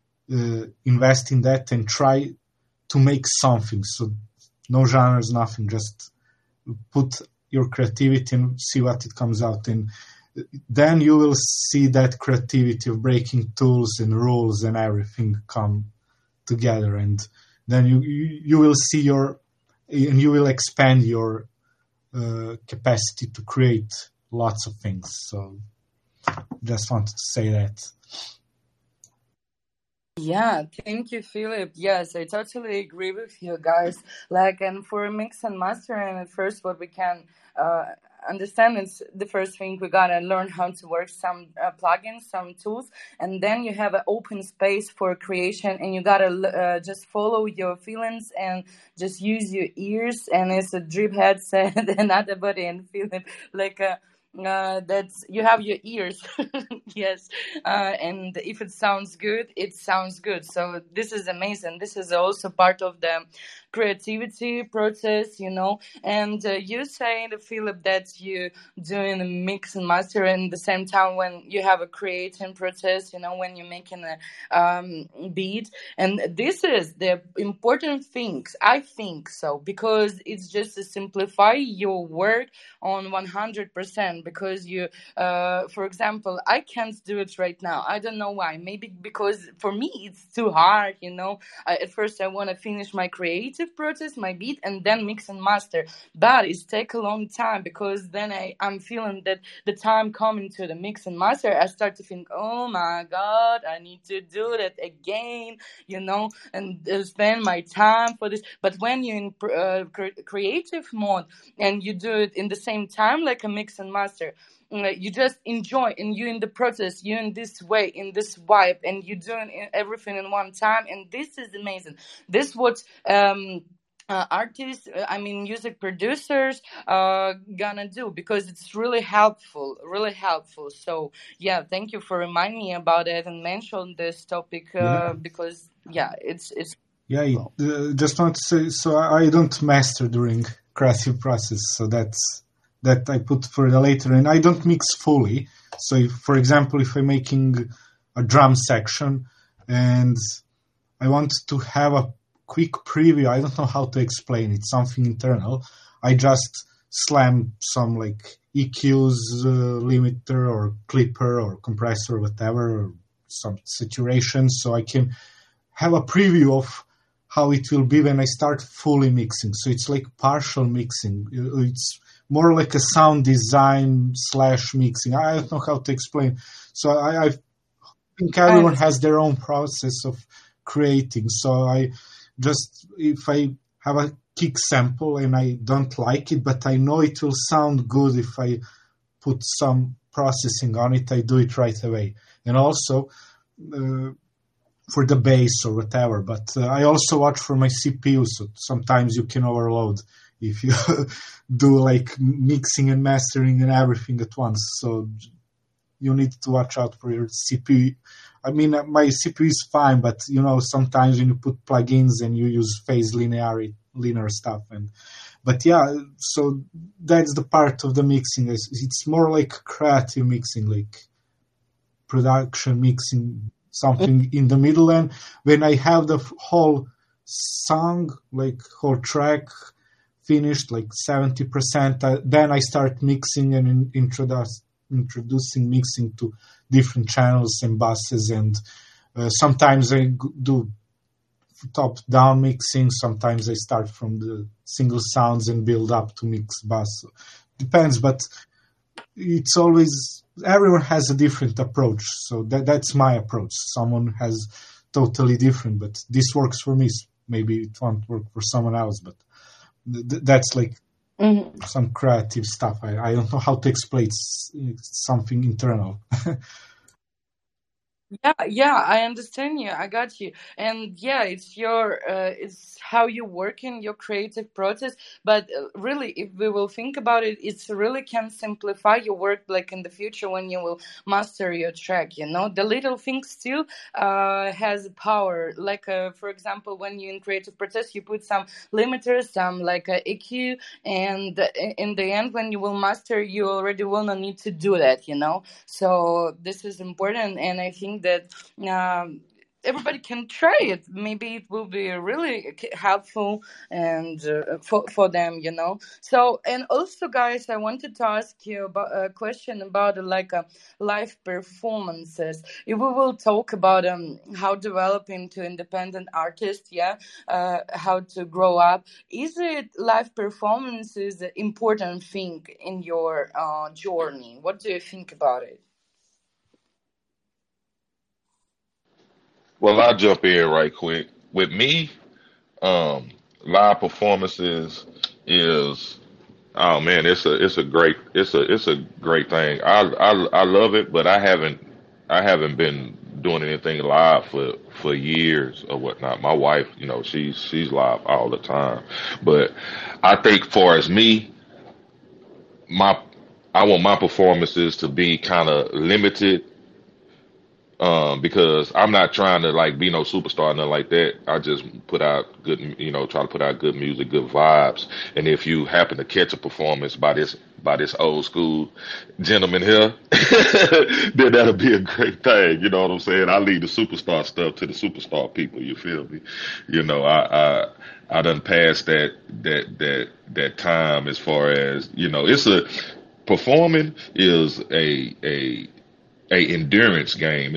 invest in that and try to make something. So no genres, nothing. Just put your creativity and see what it comes out. And then you will see that creativity of breaking tools and rules and everything come together. And then you will see and you will expand your capacity to create lots of things. So just wanted to say that. Yeah, thank you, Philip. Yes, I totally agree with you guys. Like, and for mix and mastering, at first, what we can understand, it's the first thing we gotta learn how to work some plugins, some tools, and then you have an open space for creation, and you gotta just follow your feelings and just use your ears, and it's a drip headset and not a body and feeling like a that's you have your ears. Yes, and if it sounds good, it sounds good. So this is amazing. This is also part of the creativity process, and you saying, Philip, that you doing a mix and master in the same time when you have a creating process, when you're making a beat. And this is the important things, I think so, because it's just to simplify your work on 100%, because you for example, I can't do it right now. I don't know why. Maybe because for me it's too hard. At first I want to finish my creative process, my beat, and then mix and master, but it's take a long time, because then I'm feeling that the time coming to the mix and master, I start to think, oh my god, I need to do that again, and spend my time for this. But when you're in creative mode and you do it in the same time like a mix and master, you just enjoy, and you in the process, you in this way, in this vibe, and you doing everything in one time, and this is amazing. This what artists, music producers gonna do, because it's really helpful, really helpful. So yeah, thank you for reminding me about it and mention this topic, because it's yeah. Just want to say, so I don't master during creative process, so that I put for the later, and I don't mix fully. So if, for example, if I'm making a drum section and I want to have a quick preview, I don't know how to explain it, something internal, I just slam some like EQs, limiter or clipper or compressor, whatever, or some saturation, so I can have a preview of how it will be when I start fully mixing. So it's like partial mixing. It's more like a sound design / mixing. I don't know how to explain. So I think everyone has their own process of creating. So if I have a kick sample and I don't like it, but I know it will sound good if I put some processing on it, I do it right away. And also for the bass or whatever. But I also watch for my CPU, so sometimes you can overload if you do like mixing and mastering and everything at once. So you need to watch out for your CPU. I mean, my CPU is fine, but sometimes when you put plugins and you use phase linear stuff, but yeah, so that's the part of the mixing. It's more like creative mixing, like production mixing, something in the middle. And when I have the whole song, like whole track finished, like 70%, then I start mixing and introducing mixing to different channels and buses, and sometimes I do top-down mixing, sometimes I start from the single sounds and build up to mix bus. So, depends, but it's always, everyone has a different approach, so that's my approach. Someone has totally different, but this works for me. Maybe it won't work for someone else, but that's like some creative stuff. I don't know how to explain. It's something internal. Yeah, I understand you. I got you. And yeah, it's it's how you work in your creative process. But really, if we will think about it, it's really can simplify your work, like in the future when you will master your track. The little things still has power. Like for example, when you in creative process, you put some limiters, some like EQ, and in the end, when you will master, you already will not need to do that. So this is important, and I think that everybody can try it. Maybe it will be really helpful and for them. So, and also, guys, I wanted to ask you about a question about like live performances. If we will talk about how developing to independent artists, how to grow up, is it live performances an important thing in your journey? What do you think about it? Well, I'll jump in right quick. With me, live performances is Oh man, it's a great thing. I love it, but I haven't been doing anything live for years or whatnot. My wife, she's live all the time, but I think for as me, my I want my performances to be kind of limited, because I'm not trying to like be no superstar, nothing like that. I just put out good, try to put out good music, good vibes. And if you happen to catch a performance by this old school gentleman here, then that'll be a great thing. You know what I'm saying? I leave the superstar stuff to the superstar people. You feel me? I done passed that time as far as it's a performing is a endurance game.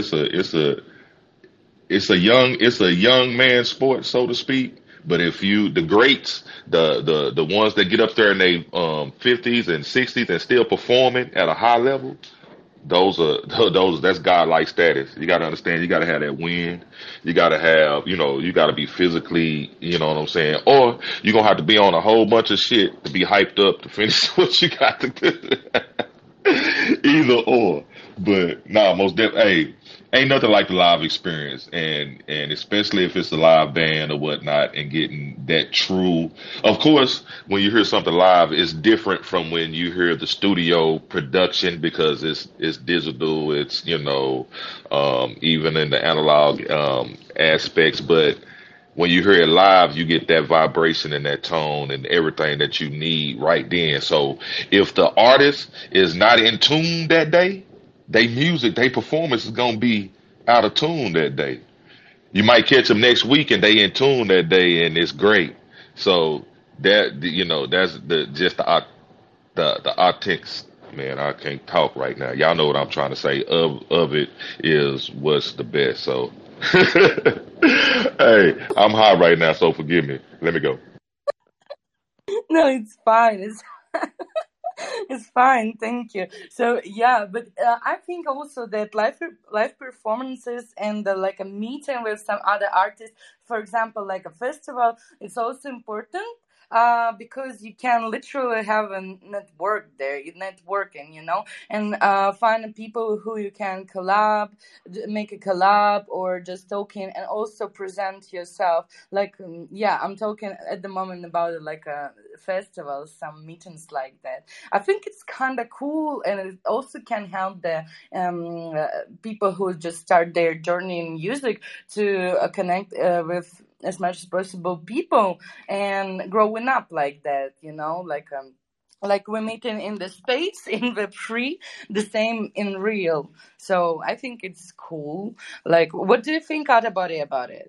It's a young man sport, so to speak. But if you the greats, the ones that get up there in their 50s and 60s and still performing at a high level, those are those that's godlike status. You got to understand. You got to have that wind. You got to have you got to be physically. You know what I'm saying? Or you're gonna have to be on a whole bunch of shit to be hyped up to finish what you got to do. Either or. But nah, most definitely, hey, ain't nothing like the live experience, and especially if it's a live band or whatnot, and getting that true. Of course, when you hear something live, it's different from when you hear the studio production because it's digital. It's even in the analog aspects, but when you hear it live, you get that vibration and that tone and everything that you need right then. So if the artist is not in tune that day, they music, they performance is gonna be out of tune that day. You might catch them next week and they in tune that day and it's great. So that's the optics. Man, I can't talk right now. Y'all know what I'm trying to say. Of it is what's the best. So, hey, I'm high right now, so forgive me. Let me go. No, it's fine. It's fine, thank you. So yeah, but I think also that live performances and like a meeting with some other artists, for example, like a festival, it's also important. Because you can literally have a network there, you networking, and find people who you can make a collab, or just talking and also present yourself. Like, yeah, I'm talking at the moment about like a festival, some meetings like that. I think it's kind of cool, and it also can help the people who just start their journey in music to connect with as much as possible people, and growing up like that, like we're meeting in the space in Web3, the same in real. So I think it's cool. Like, what do you think out about it?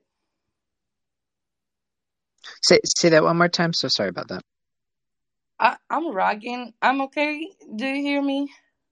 Say that one more time. So sorry about that. I'm ragging. I'm okay. Do you hear me?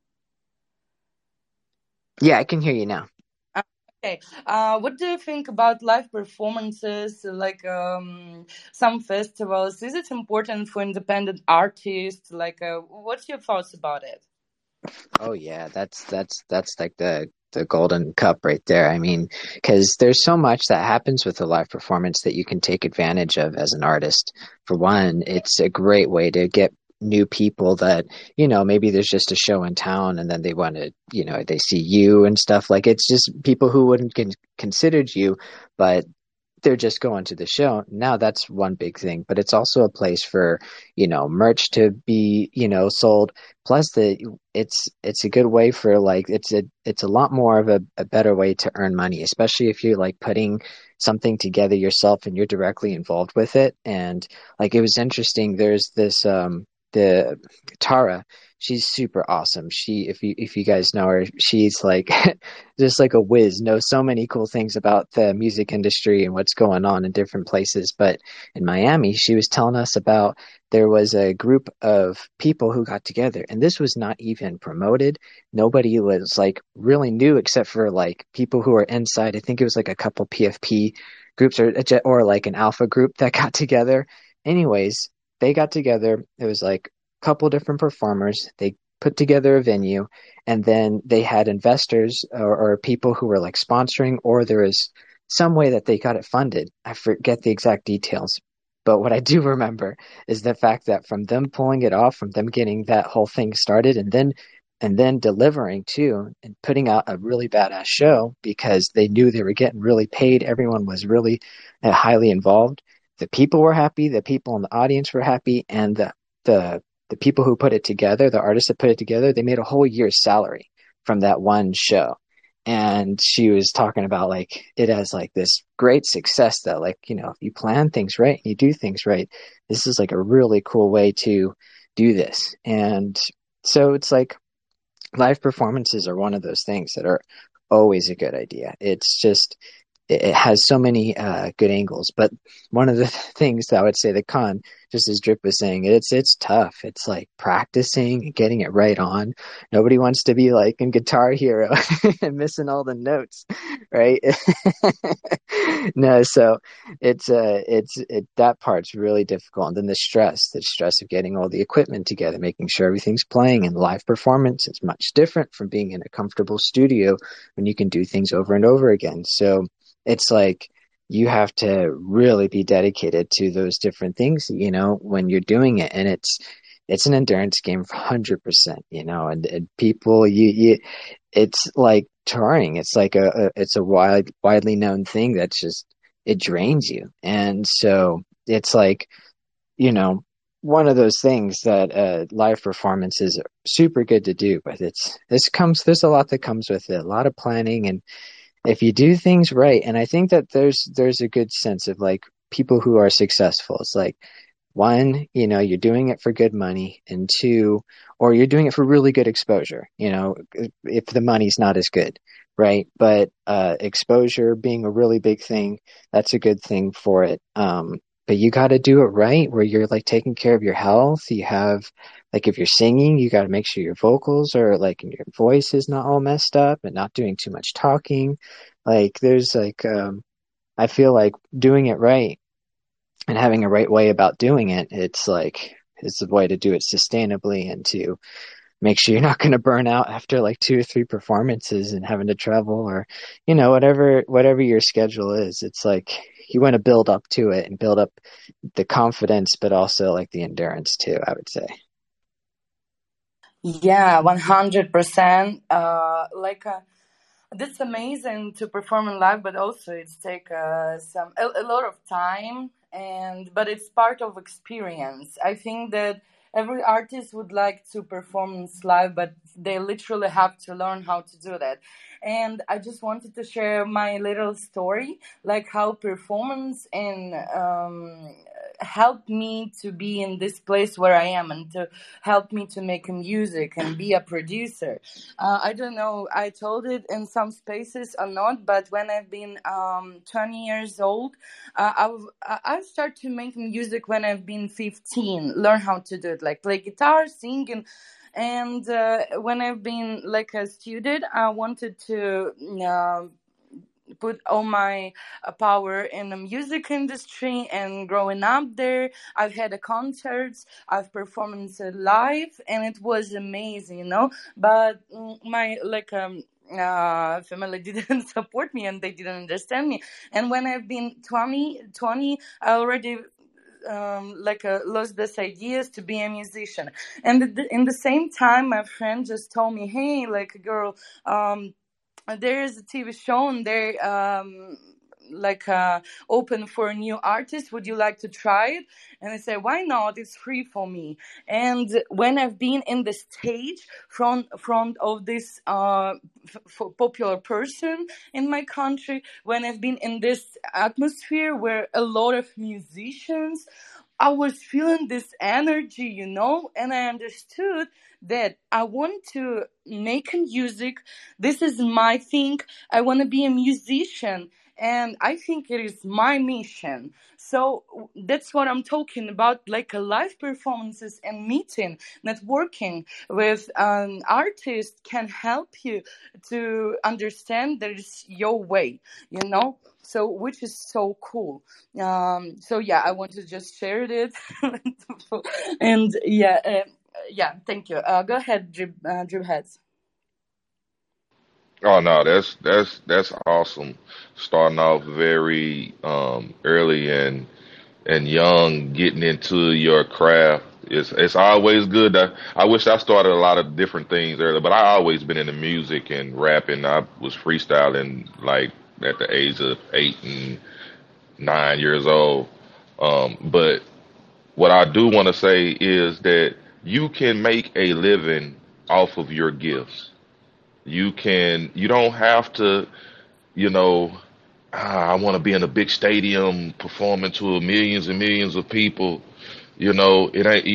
Yeah, I can hear you now. Okay. What do you think about live performances, like some festivals? Is it important for independent artists? Like, what's your thoughts about it? Oh yeah, that's like the golden cup right there. I mean, because there's so much that happens with a live performance that you can take advantage of as an artist. For one, it's a great way to get new people that, maybe there's just a show in town and then they want to, they see you and stuff. Like, it's just people who wouldn't considered you, but they're just going to the show. Now that's one big thing, but it's also a place for, merch to be, sold. Plus it's a good way for like, it's a lot more of a better way to earn money, especially if you're like putting something together yourself and you're directly involved with it. And like, it was interesting. There's this, the Tara, she's super awesome. If you guys know her, she's like just like a whiz, knows so many cool things about the music industry and what's going on in different places. But in Miami, she was telling us about there was a group of people who got together, and this was not even promoted. Nobody was like really new except for like people who were inside. I think it was like a couple PFP groups or like an alpha group that got together. Anyways, they got together. It was like a couple different performers. They put together a venue, and then they had investors or people who were like sponsoring, or there was some way that they got it funded. I forget the exact details. But what I do remember is the fact that from them pulling it off, from them getting that whole thing started, and then delivering too, and putting out a really badass show because they knew they were getting really paid. Everyone was really highly involved. The people were happy. The people in the audience were happy, and the people who put it together, the artists that put it together, they made a whole year's salary from that one show. And she was talking about like it as like this great success that like, you know, if you plan things right, you do things right, this is like a really cool way to do this. And so it's like live performances are one of those things that are always a good idea. It's just it has so many good angles. But one of the things that I would say the con, just as Drip was saying, it's tough. It's like practicing and getting it right on. Nobody wants to be like in Guitar Hero and missing all the notes, right? No, so it's that part's really difficult. And then the stress of getting all the equipment together, making sure everything's playing. And live performance is much different from being in a comfortable studio when you can do things over and over again. So it's like you have to really be dedicated to those different things, you know, when you're doing it. And it's an endurance game for 100%, you know, and people, it's like touring. It's like it's a widely known thing that's just, it drains you. And so it's like, you know, one of those things that live performances are super good to do, but there's a lot that comes with it, a lot of planning. And if you do things right, and I think that there's a good sense of like people who are successful. It's like, one, you know, you're doing it for good money, and two, or you're doing it for really good exposure, you know, if the money's not as good, right? But exposure being a really big thing, that's a good thing for it. But you got to do it right, where you're like taking care of your health. You have, like, if you're singing, you got to make sure your vocals are like, and your voice is not all messed up, and not doing too much talking. Like, there's like, I feel like doing it right and having a right way about doing it, it's the way to do it sustainably and to make sure you're not going to burn out after like 2 or 3 performances and having to travel, or, you know, whatever your schedule is. It's like you want to build up to it and build up the confidence, but also like the endurance too, I would say. Yeah, 100%. That's amazing to perform in live, but also it's take a lot of time, but it's part of experience. I think that every artist would like to perform live, but they literally have to learn how to do that. And I just wanted to share my little story, like how performance and helped me to be in this place where I am, and to help me to make music and be a producer. I don't know, I told it in some spaces or not, but when I've been 20 years old, I started to make music when I've been 15, learn how to do it, like play guitar, sing, and when I've been like a student, I wanted to put all my power in the music industry. And growing up there, I've had a concerts, I've performed live, and it was amazing, you know. But my family didn't support me, and they didn't understand me. And when I've been 20, I already lost this ideas to be a musician. And in the same time, my friend just told me, hey, like, girl, there is a TV show, and they're open for new artists. Would you like to try it? And I said, why not? It's free for me. And when I've been in the stage front of this popular person in my country, when I've been in this atmosphere where a lot of musicians, I was feeling this energy, you know, and I understood that I want to make music. This is my thing. I want to be a musician, and I think it is my mission. So that's what I'm talking about, like a live performances and meeting, networking with an artist can help you to understand that it's your way, you know. So, which is so cool. So yeah, I want to just share it, and yeah. Thank you. Go ahead, Drip Heads. Oh no, that's awesome. Starting off very early and and young getting into your craft, it's always good. I wish I started a lot of different things earlier, but I always been into music and rapping. I was freestyling like at the age of 8 and 9 years old. But what I do want to say is that you can make a living off of your gifts. You don't have to, you know, I want to be in a big stadium performing to millions and millions of people. It ain't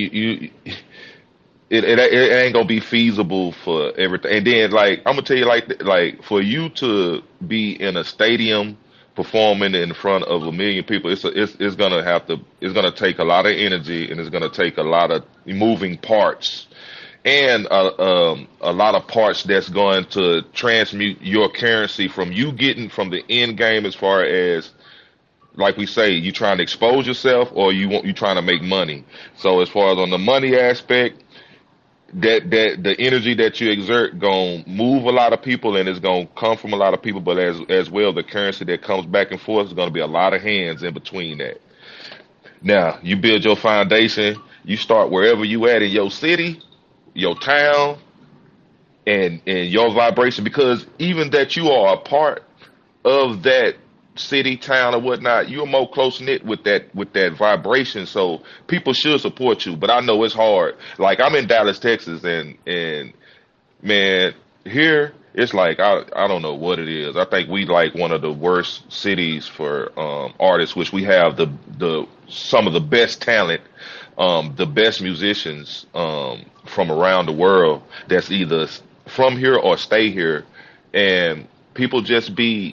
it ain't gonna be feasible for everything. And then, like, I'm gonna tell you, like for you to be in a stadium performing in front of a million people, it's gonna it's gonna take a lot of energy, and it's gonna take a lot of moving parts, and a lot of parts that's going to transmute your currency from you getting from the end game, as far as, like we say, you trying to expose yourself, or you trying to make money. So as far as on the money aspect, that the energy that you exert gonna move a lot of people, and it's gonna come from a lot of people, but as well, the currency that comes back and forth is gonna be a lot of hands in between that. Now you build your foundation, you start wherever you at in your city, your town, and your vibration, because even that you are a part of that city, town, or whatnot, you're more close knit with that vibration. So people should support you. But I know it's hard. Like, I'm in Dallas, Texas, and man, here it's like I don't know what it is. I think we like one of the worst cities for artists, which we have the some of the best talent, the best musicians from around the world that's either from here or stay here, and people just be,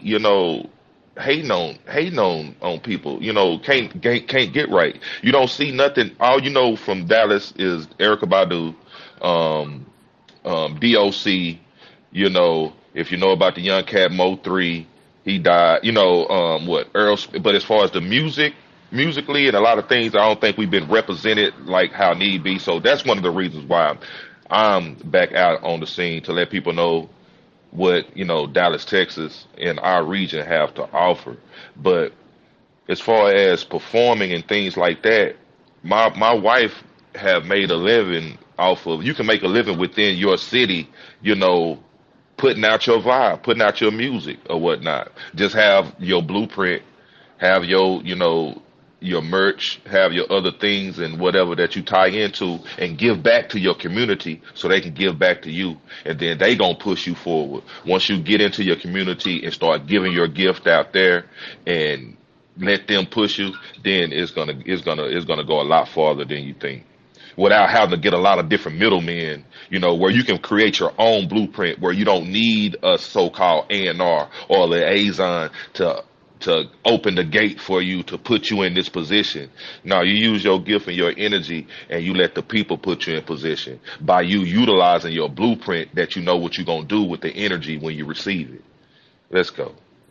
hating on people, can't get right. You don't see nothing. All you know from Dallas is Erica Badu, DOC. If you know about the young cat Mo3, he died. What Earl. But as far as the musically and a lot of things, I don't think we've been represented like how need be. So that's one of the reasons why I'm back out on the scene, to let people know what Dallas, Texas, and our region have to offer. But as far as performing and things like that, my wife have made a living off of. You can make a living within your city, putting out your vibe, putting out your music or whatnot. Just have your blueprint, have your merch, have your other things and whatever that you tie into, and give back to your community so they can give back to you. And then they gonna push you forward. Once you get into your community and start giving your gift out there and let them push you, then it's gonna go a lot farther than you think, without having to get a lot of different middlemen, where you can create your own blueprint, where you don't need a so-called A&R or liaison to open the gate for you to put you in this position. No, you use your gift and your energy, and you let the people put you in position by you utilizing your blueprint, that you know what you're going to do with the energy when you receive it. Let's go.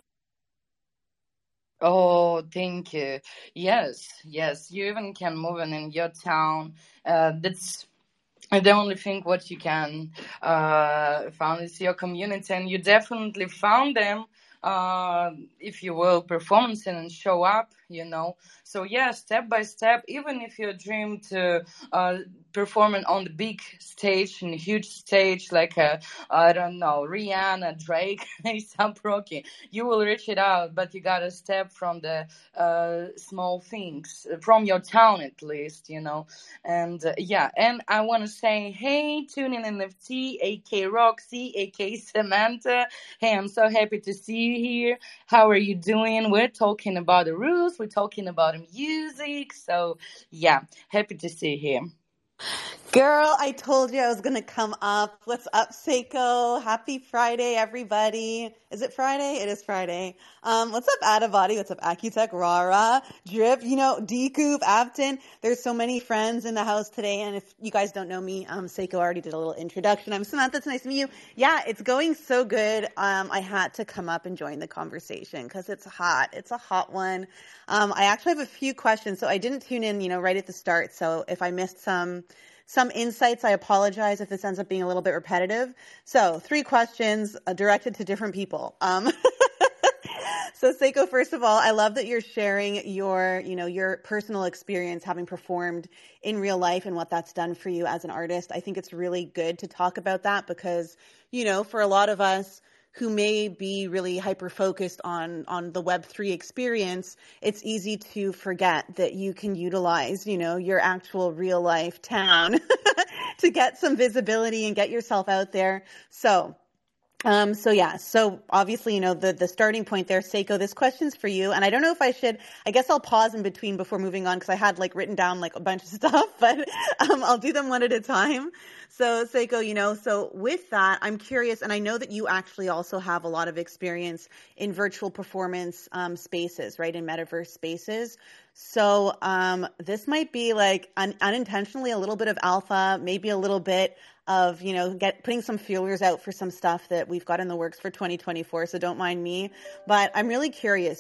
Oh, thank you. Yes, yes. You even can move in your town. That's the only thing what you can found is your community, and you definitely found them. If you will, performance and show up. So yeah, step by step. Even if you dream to performing on the big stage, in a huge stage, like I don't know, Rihanna, Drake, A$AP Rocky, you will reach it out. But you gotta step from the small things, from your town at least. And yeah, and I want to say, hey, tune in NFT, AK Roxy, AK Samantha. Hey, I'm so happy to see you here. How are you doing? We're talking about the rules. We're talking about music. So yeah, happy to see you here. Girl, I told you I was going to come up. What's up, Seiko? Happy Friday, everybody. Is it Friday? It is Friday. What's up, Adavati? What's up, Akutech, Rara, Drip, Decoup, Afton. There's so many friends in the house today. And if you guys don't know me, Seiko already did a little introduction. I'm Samantha. It's nice to meet you. Yeah, it's going so good. I had to come up and join the conversation because it's hot. It's a hot one. I actually have a few questions. So I didn't tune in, right at the start. So if I missed some insights, I apologize if this ends up being a little bit repetitive. So 3 questions directed to different people. So Seiko, first of all, I love that you're sharing your personal experience having performed in real life and what that's done for you as an artist. I think it's really good to talk about that because, for a lot of us who may be really hyper-focused on the Web3 experience, it's easy to forget that you can utilize, your actual real-life town to get some visibility and get yourself out there. So obviously, the starting point there, Seiko, this question's for you. And I don't know if I guess I'll pause in between before moving on because I had written down a bunch of stuff, but I'll do them one at a time. So Seiko, so with that, I'm curious, and I know that you actually also have a lot of experience in virtual performance spaces, right, in metaverse spaces. So this might be unintentionally a little bit of alpha, maybe a little bit of, putting some feelers out for some stuff that we've got in the works for 2024. So don't mind me, but I'm really curious,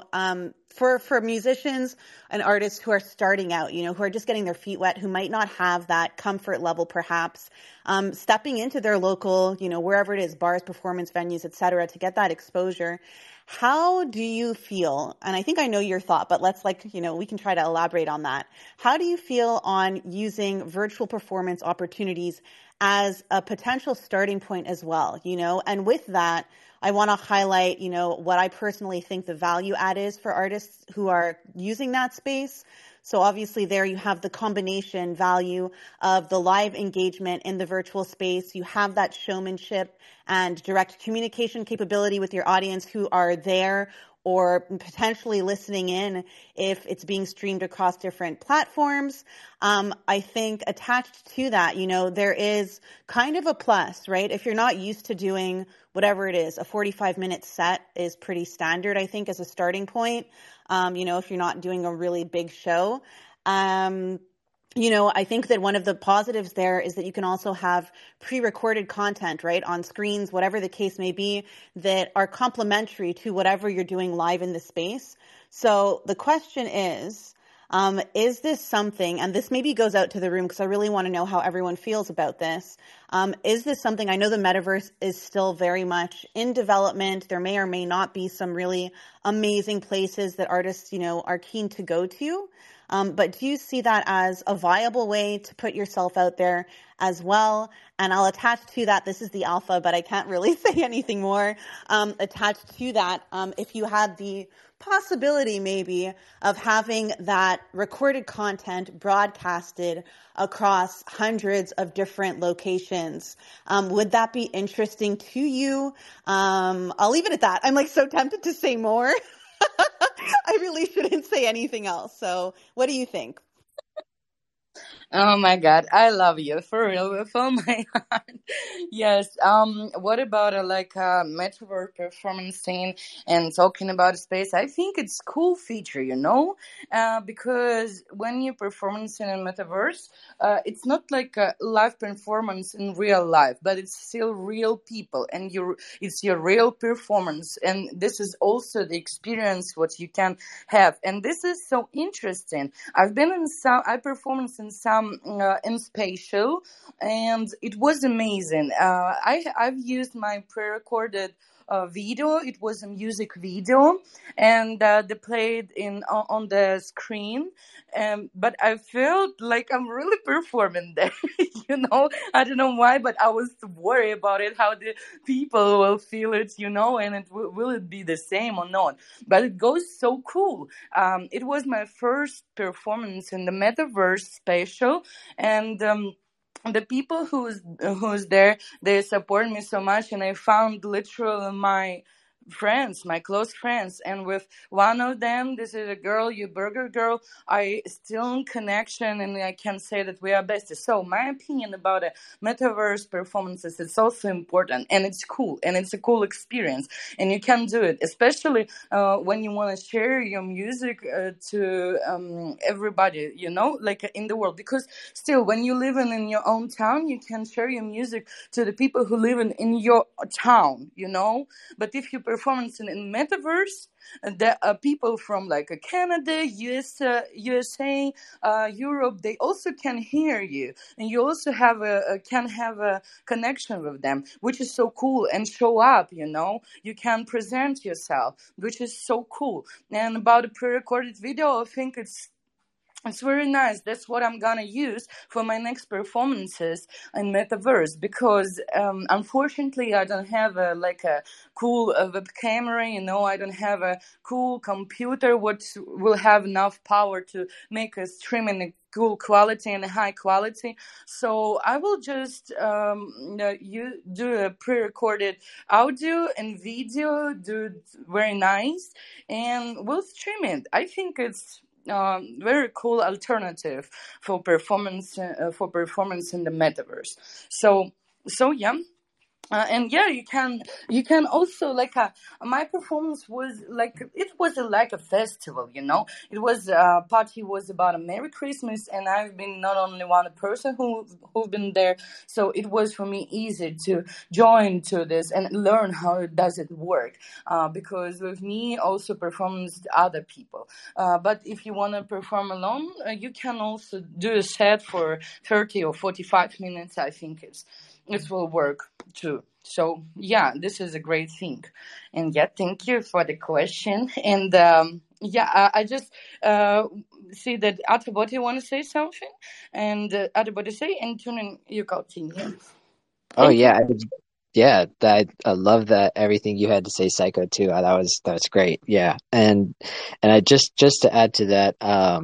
for musicians and artists who are starting out, who are just getting their feet wet, who might not have that comfort level, perhaps, stepping into their local, wherever it is, bars, performance venues, et cetera, to get that exposure. How do you feel? And I think I know your thought, but let's we can try to elaborate on that. How do you feel on using virtual performance opportunities as a potential starting point as well? And with that, I want to highlight, what I personally think the value add is for artists who are using that space. So obviously there you have the combination value of the live engagement in the virtual space. You have that showmanship and direct communication capability with your audience who are there or potentially listening in if it's being streamed across different platforms. I think attached to that, there is kind of a plus, right? If you're not used to doing whatever it is, a 45-minute set is pretty standard, I think, as a starting point. If you're not doing a really big show. I think that one of the positives there is that you can also have pre-recorded content, right, on screens, whatever the case may be, that are complementary to whatever you're doing live in the space. So the question is this something, and this maybe goes out to the room because I really want to know how everyone feels about this. Is this something, I know the metaverse is still very much in development. There may or may not be some really amazing places that artists, are keen to go to. But do you see that as a viable way to put yourself out there as well? And I'll attach to that, this is the alpha, but I can't really say anything more. Attached to that, if you had the possibility maybe of having that recorded content broadcasted across hundreds of different locations, would that be interesting to you? I'll leave it at that. I'm so tempted to say more. I really shouldn't say anything else. So what do you think? Oh my God, I love you for real with all my heart. Yes. What about a metaverse performance scene and talking about space? I think it's cool feature, because when you performance in a metaverse, it's not like a live performance in real life, but it's still real people, and it's your real performance, and this is also the experience what you can have, and this is so interesting. I performed in some in spatial, and it was amazing. I've used my pre-recorded video. It was a music video, and they played on the screen. But I felt like I'm really performing there. I don't know why, but I was worried about it, how the people will feel it, and will it be the same or not? But it goes so cool. It was my first performance in the metaverse spatial, and the people who's there, they support me so much, and I found literally my close friends, and with one of them, this is a girl, burger girl, I still in connection, and I can say that we are besties. So my opinion about metaverse performances, it's also important, and it's cool, and it's a cool experience, and you can do it, especially when you want to share your music to everybody, in the world, because still when you live in your own town, you can share your music to the people who live in your town, but if you performance in metaverse, the people from like Canada, USA, Europe, they also can hear you, and you also can have a connection with them, which is so cool, and show up. You can present yourself, which is so cool. And about the pre-recorded video, I think it's very nice. That's what I'm gonna use for my next performances in metaverse, because unfortunately I don't have a cool web camera. I don't have a cool computer which will have enough power to make a stream in a cool quality and high quality. So I will just you do a pre-recorded audio and video, do it very nice, and we'll stream it. I think it's very cool alternative for performance in the metaverse. So yeah. And yeah, you can also my performance was like a festival. It was party was about a Merry Christmas, and I've been not only one person who've been there, so it was for me easy to join to this and learn how does it work, because with me also performs other people, but if you want to perform alone, you can also do a set for 30 or 45 minutes. I think it will work too. So yeah, this is a great thing. And yeah, thank you for the question. And I just see that Ataboti want to say something, and Ataboti say, and Tunin, you continue. Oh yeah, I love that everything you had to say, Psycho, too. That was great. Yeah, and I just to add to that,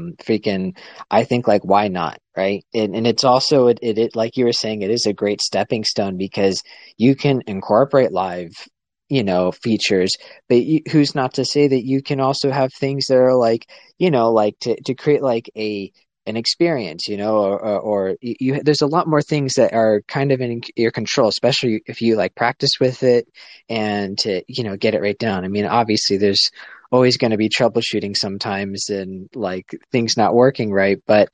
I think why not, right? And it's also it like you were saying, it is a great stepping stone, because you can incorporate live, features, but who's not to say that you can also have things that are to create an experience, or there's a lot more things that are kind of in your control, especially if you practice with it and to, get it right down. I mean, obviously there's always going to be troubleshooting sometimes and things not working right. But,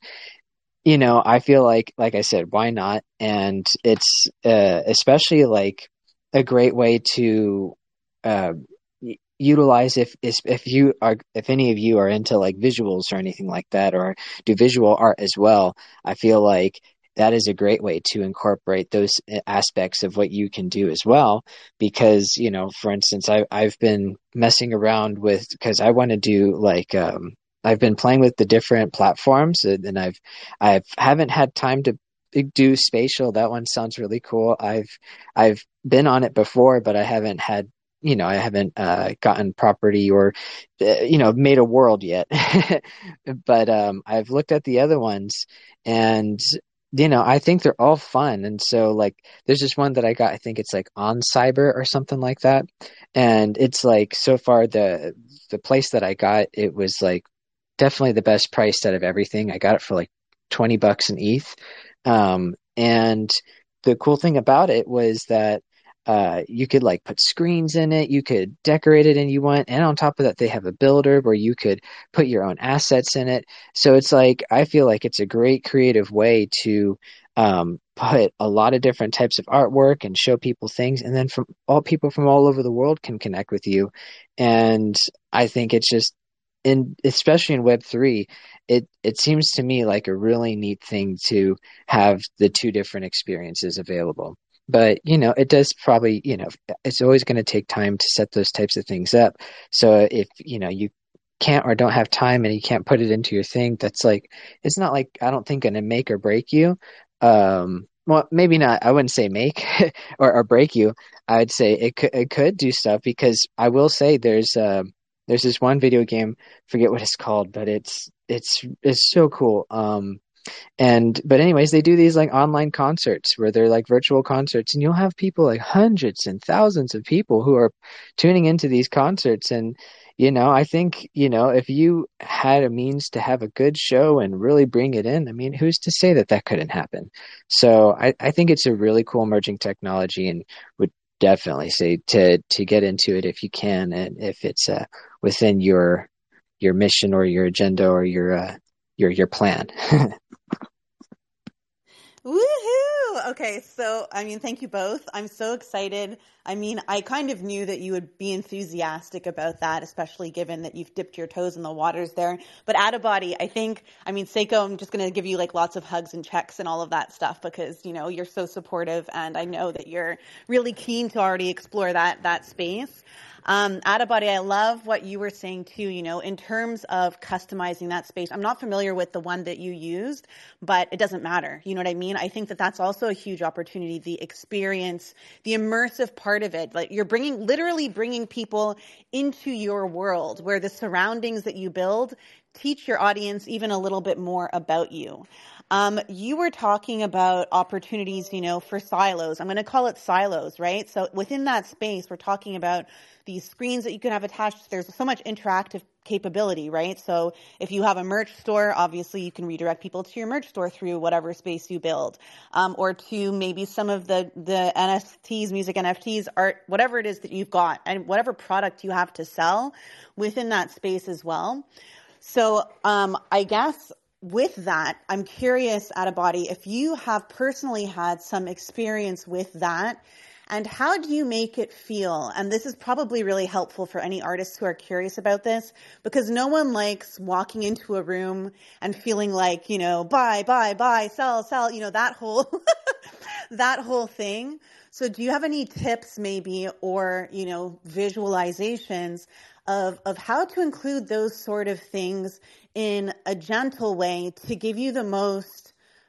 I feel like I said, why not? And it's especially a great way to utilize if any of you are into visuals or anything like that, or do visual art as well. I feel like that is a great way to incorporate those aspects of what you can do as well, because for instance, I've been messing around with, because I want to do I've been playing with the different platforms, and I haven't had time to do spatial. That one sounds really cool. I've been on it before, but I haven't had I haven't gotten property or, made a world yet. But I've looked at the other ones, and, I think they're all fun. And so, there's this one that I got, I think it's On Cyber or something like that. And it's so far the place that I got, it was definitely the best priced out of everything. I got it for $20 in ETH. And the cool thing about it was that you could put screens in it, you could decorate it, and and on top of that, they have a builder where you could put your own assets in it. So it's I feel like it's a great creative way to put a lot of different types of artwork and show people things, and then people from all over the world can connect with you. And I think it's just, especially in Web3, it seems to me like a really neat thing to have the two different experiences available. But, it does probably, it's always going to take time to set those types of things up. So if, you can't or don't have time and you can't put it into your thing, that's it's not I don't think going to make or break you. Well, maybe not. I wouldn't say make or break you. I'd say it could do stuff, because I will say there's this one video game, forget what it's called, but it's so cool. But anyways, they do these online concerts where they're virtual concerts, and you'll have people hundreds and thousands of people who are tuning into these concerts. And, I think, if you had a means to have a good show and really bring it in, I mean, who's to say that couldn't happen? So I think it's a really cool emerging technology, and would definitely say to get into it if you can, and if it's within your mission or your agenda or your plan. Woohoo! Okay, so thank you both. I'm so excited I mean, I kind of knew that you would be enthusiastic about that, especially given that you've dipped your toes in the waters there. But Addabody, I mean, Seiko, I'm just going to give you like lots of hugs and checks and all of that stuff because, you know, you're so supportive and I know that you're really keen to already explore that space. Addabody, I love what you were saying too, you know, in terms of customizing that space. I'm not familiar with the one that you used, but it doesn't matter. You know what I mean? I think that that's also a huge opportunity, the experience, the immersive part of it. Like you're literally bringing people into your world where the surroundings that you build teach your audience even a little bit more about you. You were talking about opportunities, you know, for silos. I'm going to call it silos, right? So within that space, we're talking about these screens that you can have attached. There's so much interactive capability, right? So if you have a merch store, obviously you can redirect people to your merch store through whatever space you build, or to maybe some of the NFTs, music NFTs, art, whatever it is that you've got, and whatever product you have to sell within that space as well. So I guess with that, I'm curious, Addabody, if you have personally had some experience with that, and how do you make it feel? And this is probably really helpful for any artists who are curious about this, because no one likes walking into a room and feeling like, you know, buy, sell, you know, that whole that whole thing. So do you have any tips maybe, or, you know, visualizations of how to include those sort of things in a gentle way to give you the most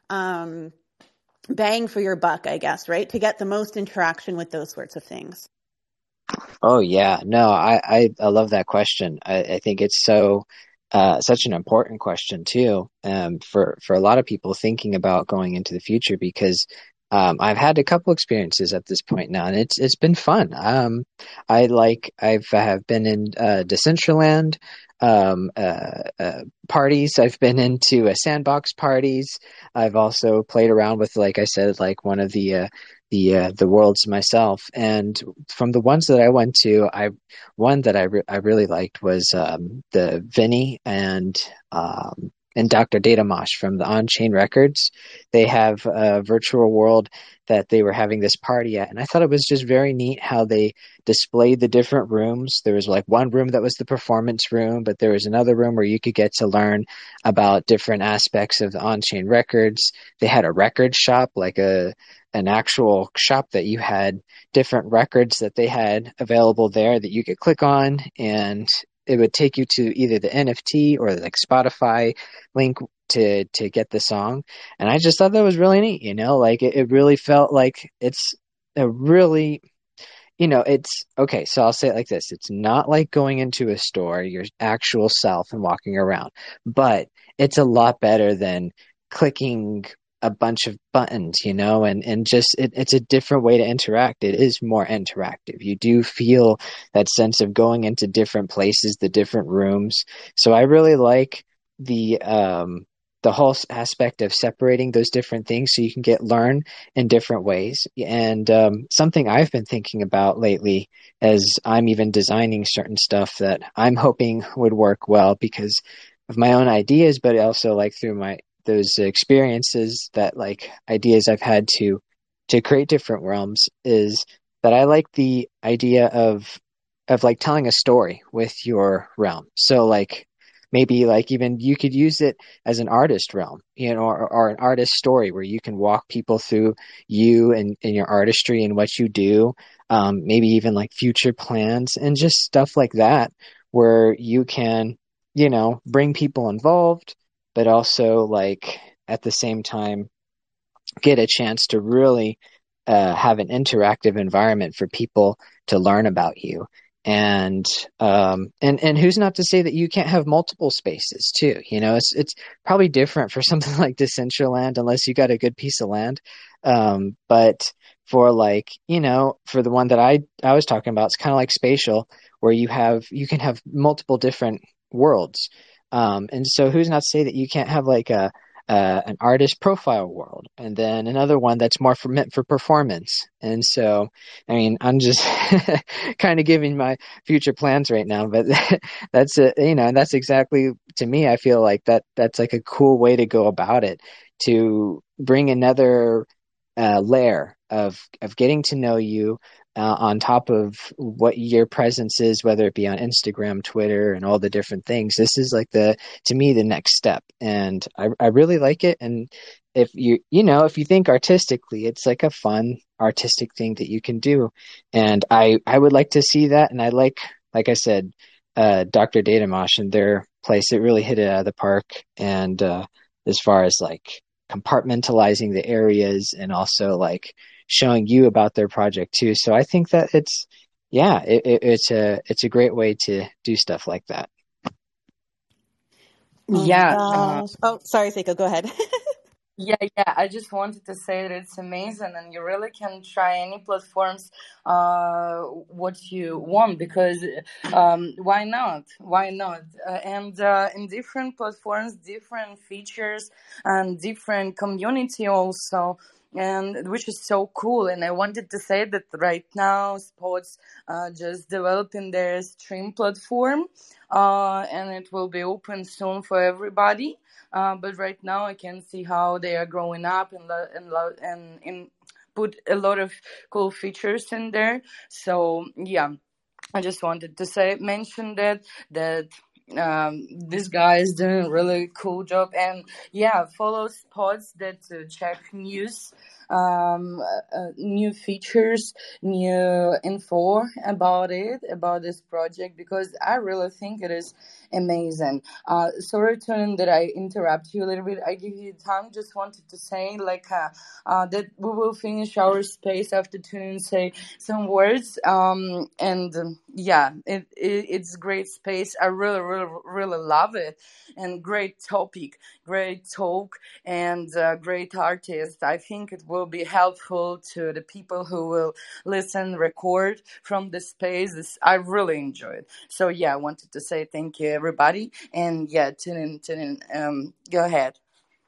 bang for your buck, I guess, right? To get the most interaction with those sorts of things. Oh yeah, no, I love that question. I think it's such an important question too, for a lot of people thinking about going into the future, because I've had a couple experiences at this point now, and it's been fun. I've been in Decentraland parties. I've been into sandbox parties. I've also played around with, like I said, like one of the worlds myself. And from the ones that I went to, one that I really liked was the Vinny and Dr. Datamosh from the On-Chain Records. They have a virtual world that they were having this party at. And I thought it was just very neat how they displayed the different rooms. There was like one room that was the performance room, but there was another room where you could get to learn about different aspects of the On-Chain Records. They had a record shop, like an actual shop that you had different records that they had available there that you could click on, and it would take you to either the NFT or like Spotify link to get the song. And I just thought that was really neat, you know, like it really felt like it's a really, you know, it's okay. So I'll say it like this. It's not like going into a store, your actual self, and walking around, but it's a lot better than clicking a bunch of buttons, you know, and just it's a different way to interact. It is more interactive. You do feel that sense of going into different places, the different rooms. So I really like the whole aspect of separating those different things so you can learn in different ways. And something I've been thinking about lately, as I'm even designing certain stuff that I'm hoping would work well because of my own ideas, but also like through those experiences, that like ideas I've had to create different realms, is that I like the idea of like telling a story with your realm. So like maybe like even you could use it as an artist realm, you know, or an artist story where you can walk people through you and your artistry and what you do. Maybe even like future plans and just stuff like that, where you can, you know, bring people involved, but also like at the same time get a chance to really have an interactive environment for people to learn about you. And who's not to say that you can't have multiple spaces too? You know, it's probably different for something like Decentraland unless you got a good piece of land. But for like, you know, for the one that I was talking about, it's kind of like Spatial, where you can have multiple different worlds. And so who's not to say that you can't have like an artist profile world, and then another one that's more meant for performance. And so, I mean, I'm just kind of giving my future plans right now, but that's you know, and that's exactly, to me, I feel like that's like a cool way to go about it, to bring another layer of getting to know you, on top of what your presence is, whether it be on Instagram, Twitter, and all the different things. This is like to me, the next step. And I really like it. And if if you think artistically, it's like a fun artistic thing that you can do. And I would like to see that. And I like I said, Dr. Datamosh and their place, it really hit it out of the park. And as far as like compartmentalizing the areas and also like showing you about their project too. So I think that it's a great way to do stuff like that. Oh Yeah. my gosh. Oh, sorry, Seiko, go ahead. Yeah, I just wanted to say that it's amazing, and you really can try any platforms, what you want, because why not? Why not? And in different platforms, different features, and different community also, and which is so cool. And I wanted to say that right now, Spots just developing their stream platform, and it will be open soon for everybody. But right now I can see how they are growing up and put a lot of cool features in there. So yeah, I just wanted to mention that this guy is doing a really cool job. And yeah, follow Spots that check news, new features, new info about this project, because I really think it is amazing. Sorry, Tunin, that I interrupt you a little bit. I give you time. Just wanted to say that we will finish our space after Tunin say some words. Yeah, it's great space. I really, really, really love it, and great topic, great talk, and great artist. I think it will be helpful to the people who will listen, record from the space. I really enjoyed. So yeah, I wanted to say thank you, everybody, and yeah, tune in. Go ahead.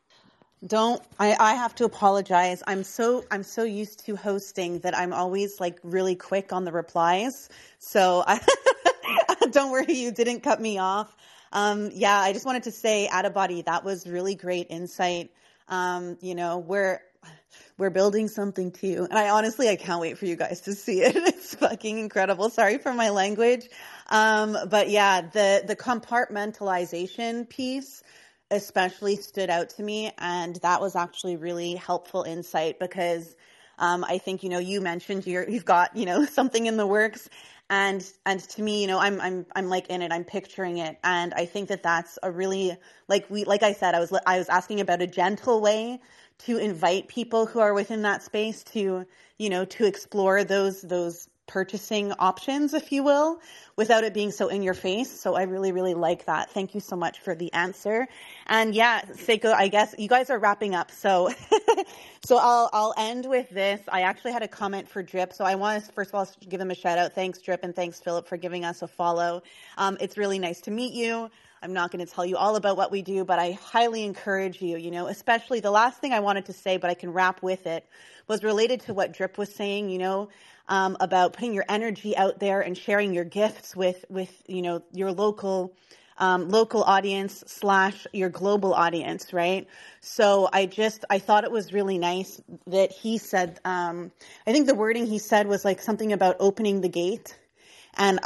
I have to apologize. I'm so used to hosting that I'm always like really quick on the replies. So don't worry, you didn't cut me off. Yeah, I just wanted to say, Adabody, that was really great insight. We're building something too. And I can't wait for you guys to see it. It's fucking incredible. Sorry for my language. But yeah, the compartmentalization piece especially stood out to me. And that was actually really helpful insight, because I think, you mentioned you've got, something in the works. And to me, I'm like in it, I'm picturing it. And I think that that's a really, like I said, I was asking about a gentle way to invite people who are within that space to, to explore those purchasing options, if you will, without it being so in your face. So I really, really like that. Thank you so much for the answer. And yeah, Seiko, I guess you guys are wrapping up. So, I'll end with this. I actually had a comment for Drip. So I want to, first of all, give them a shout out. Thanks, Drip. And thanks, Philip, for giving us a follow. It's really nice to meet you. I'm not going to tell you all about what we do, but I highly encourage you, especially the last thing I wanted to say, but I can wrap with it, was related to what Drip was saying, about putting your energy out there and sharing your gifts with your local audience / your global audience, right? So I thought it was really nice that he said, I think the wording he said was like something about opening the gate. And,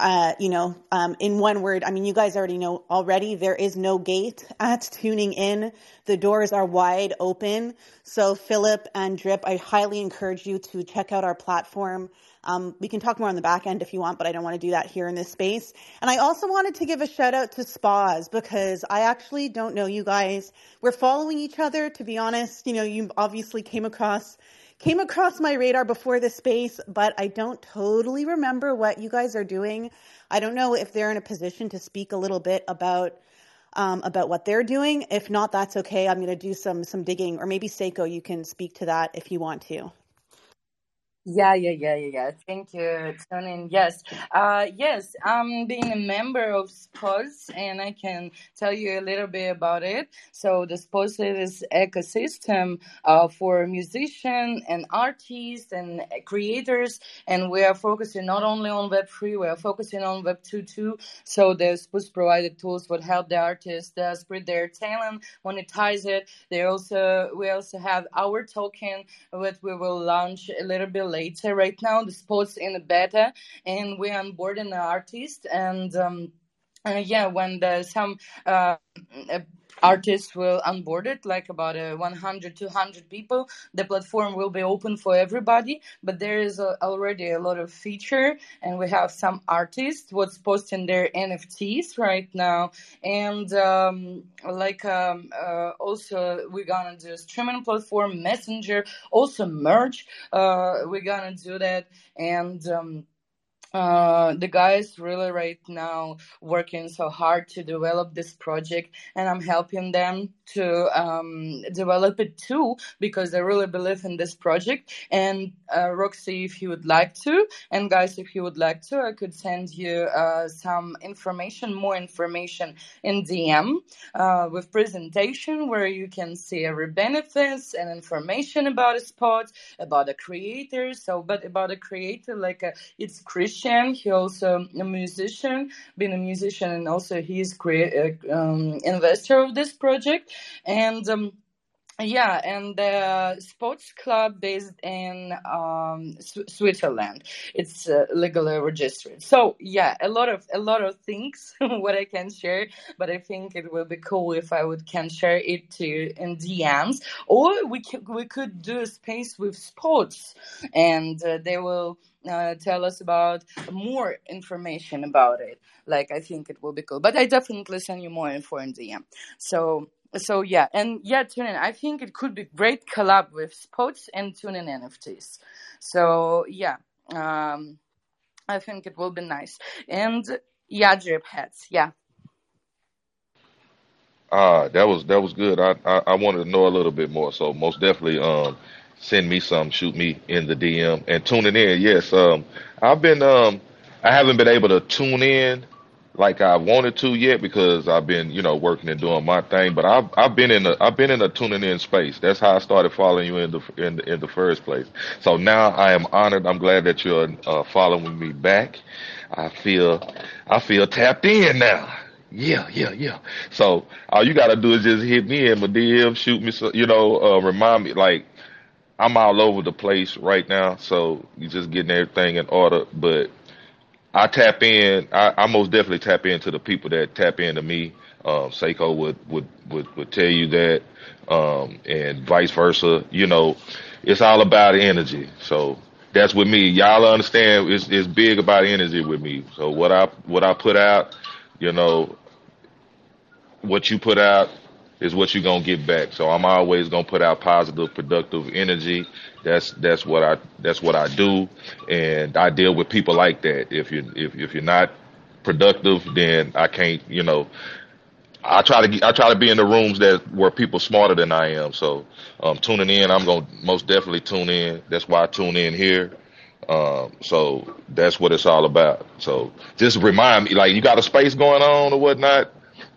in one word, you guys already know already, there is no gate at Tuning In. The doors are wide open. So Philip and Drip, I highly encourage you to check out our platform. We can talk more on the back end if you want, but I don't want to do that here in this space. And I also wanted to give a shout out to Spas, because I actually don't know you guys. We're following each other, to be honest. You obviously came across my radar before this space, but I don't totally remember what you guys are doing. I don't know if they're in a position to speak a little bit about what they're doing. If not, that's okay. I'm going to do some digging, or maybe Seiko, you can speak to that if you want to. Yeah. Thank you, Tonin. Yes, I'm being a member of SPOS, and I can tell you a little bit about it. So the SPOS is ecosystem for musicians and artists and creators, and we are focusing not only on Web3, we are focusing on Web2 too. So the SPOS provided tools would help the artists spread their talent, monetize it. We also have our token, which we will launch a little bit later. Right now, the sport's in the beta, and we're onboarding the artist. And when there's some artists will onboard it, like about 100, 200 people, the platform will be open for everybody. But there is already a lot of feature, and we have some artists what's posting their NFTs right now. And also we're gonna do streaming platform, Messenger, also merch. We're gonna do that. And the guys really right now working so hard to develop this project, and I'm helping them to develop it too, because I really believe in this project. And Roxy, if you would like to, and guys, if you would like to, I could send you some information, more information in DM with presentation where you can see every benefits and information about a spot, about the creator. So, but about a creator, like it's Christian. He also a musician, been a musician, and also he's investor of this project. And and the sports club based in Switzerland. It's legally registered. So a lot of things what I can share, but I think it will be cool if I can share it to you in DMs, or we could do a space with sports, and they will tell us about more information about it. Like, I think it will be cool, but I definitely send you more info in DM. So tune in. I think it could be great collab with sports and tune in NFTs. So I think it will be nice. And drip heads. That was good. I wanted to know a little bit more. So most definitely send me some, shoot me in the DM, and tuning in. Yes, I haven't been able to tune in like I wanted to yet, because I've been, working and doing my thing. But I've been in a tuning in space. That's how I started following you in the first place. So now I am honored. I'm glad that you're following me back. I feel tapped in now. Yeah. So all you gotta do is just hit me in my DM, shoot me, remind me. Like, I'm all over the place right now, so you just getting everything in order. But I tap in. I most definitely tap into the people that tap into me. Seiko would tell you that, and vice versa. It's all about energy. So that's with me. Y'all understand? It's big about energy with me. So what I put out, what you put out is what you're gonna get back. So I'm always gonna put out positive, productive energy. That's what I do, and I deal with people like that. If you're not productive, then I can't. I try to be in the rooms where people smarter than I am. So tuning in, I'm gonna most definitely tune in. That's why I tune in here. So that's what it's all about. So just remind me, like, you got a space going on or whatnot.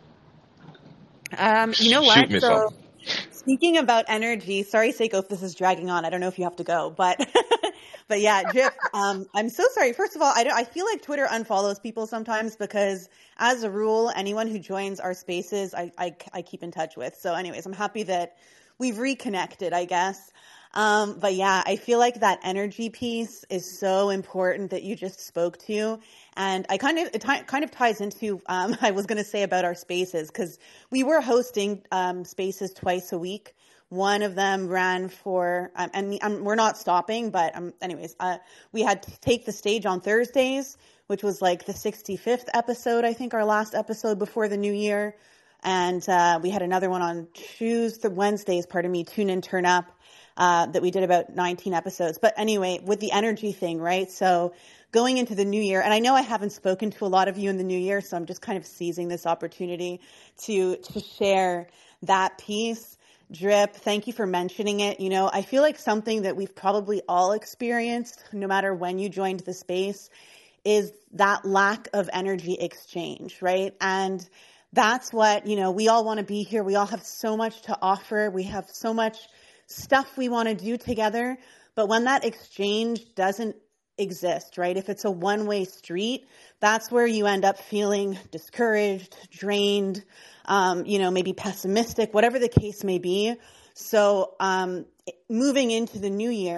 You know Shoot what? me So something. speaking about energy, sorry, Seiko, if this is dragging on. I don't know if you have to go, but but yeah, Drip. I'm so sorry. First of all, I feel like Twitter unfollows people sometimes, because as a rule, anyone who joins our spaces, I keep in touch with. So anyways, I'm happy that we've reconnected, I guess. But yeah, I feel like that energy piece is so important that you just spoke to. And it kind of ties into, I was going to say about our spaces, because we were hosting, spaces twice a week. One of them ran for, and we're not stopping, but, anyways, we had to take the stage on Thursdays, which was like the 65th episode, I think, our last episode before the new year. And, we had another one on Wednesdays, Tune In, Turn Up. That we did about 19 episodes. But anyway, with the energy thing, right? So going into the new year, and I know I haven't spoken to a lot of you in the new year, so I'm just kind of seizing this opportunity to share that piece. Drip, thank you for mentioning it. I feel like something that we've probably all experienced, no matter when you joined the space, is that lack of energy exchange, right? And that's what, we all want to be here. We all have so much to offer. We have so much stuff we want to do together. But when that exchange doesn't exist, right? If it's a one-way street, that's where you end up feeling discouraged, drained, maybe pessimistic, whatever the case may be. So, moving into the new year,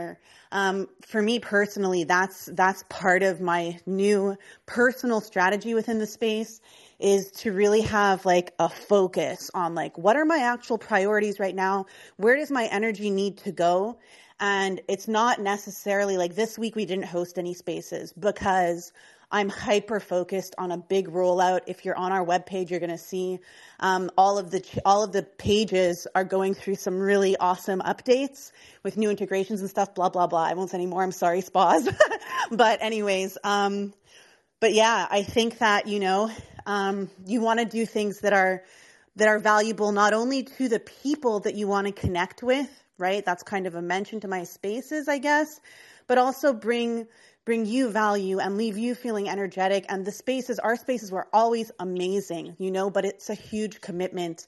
For me personally, that's part of my new personal strategy within the space, is to really have like a focus on like, what are my actual priorities right now? Where does my energy need to go? And it's not necessarily like this week we didn't host any spaces because I'm hyper focused on a big rollout. If you're on our webpage, you're going to see all of the pages are going through some really awesome updates with new integrations and stuff. Blah blah blah. I won't say anymore. I'm sorry, spas. But anyways, but yeah, I think that you want to do things that are valuable not only to the people that you want to connect with, right? That's kind of a mention to my spaces, I guess, but also bring you and leave you feeling energetic. And our spaces were always amazing, but it's a huge commitment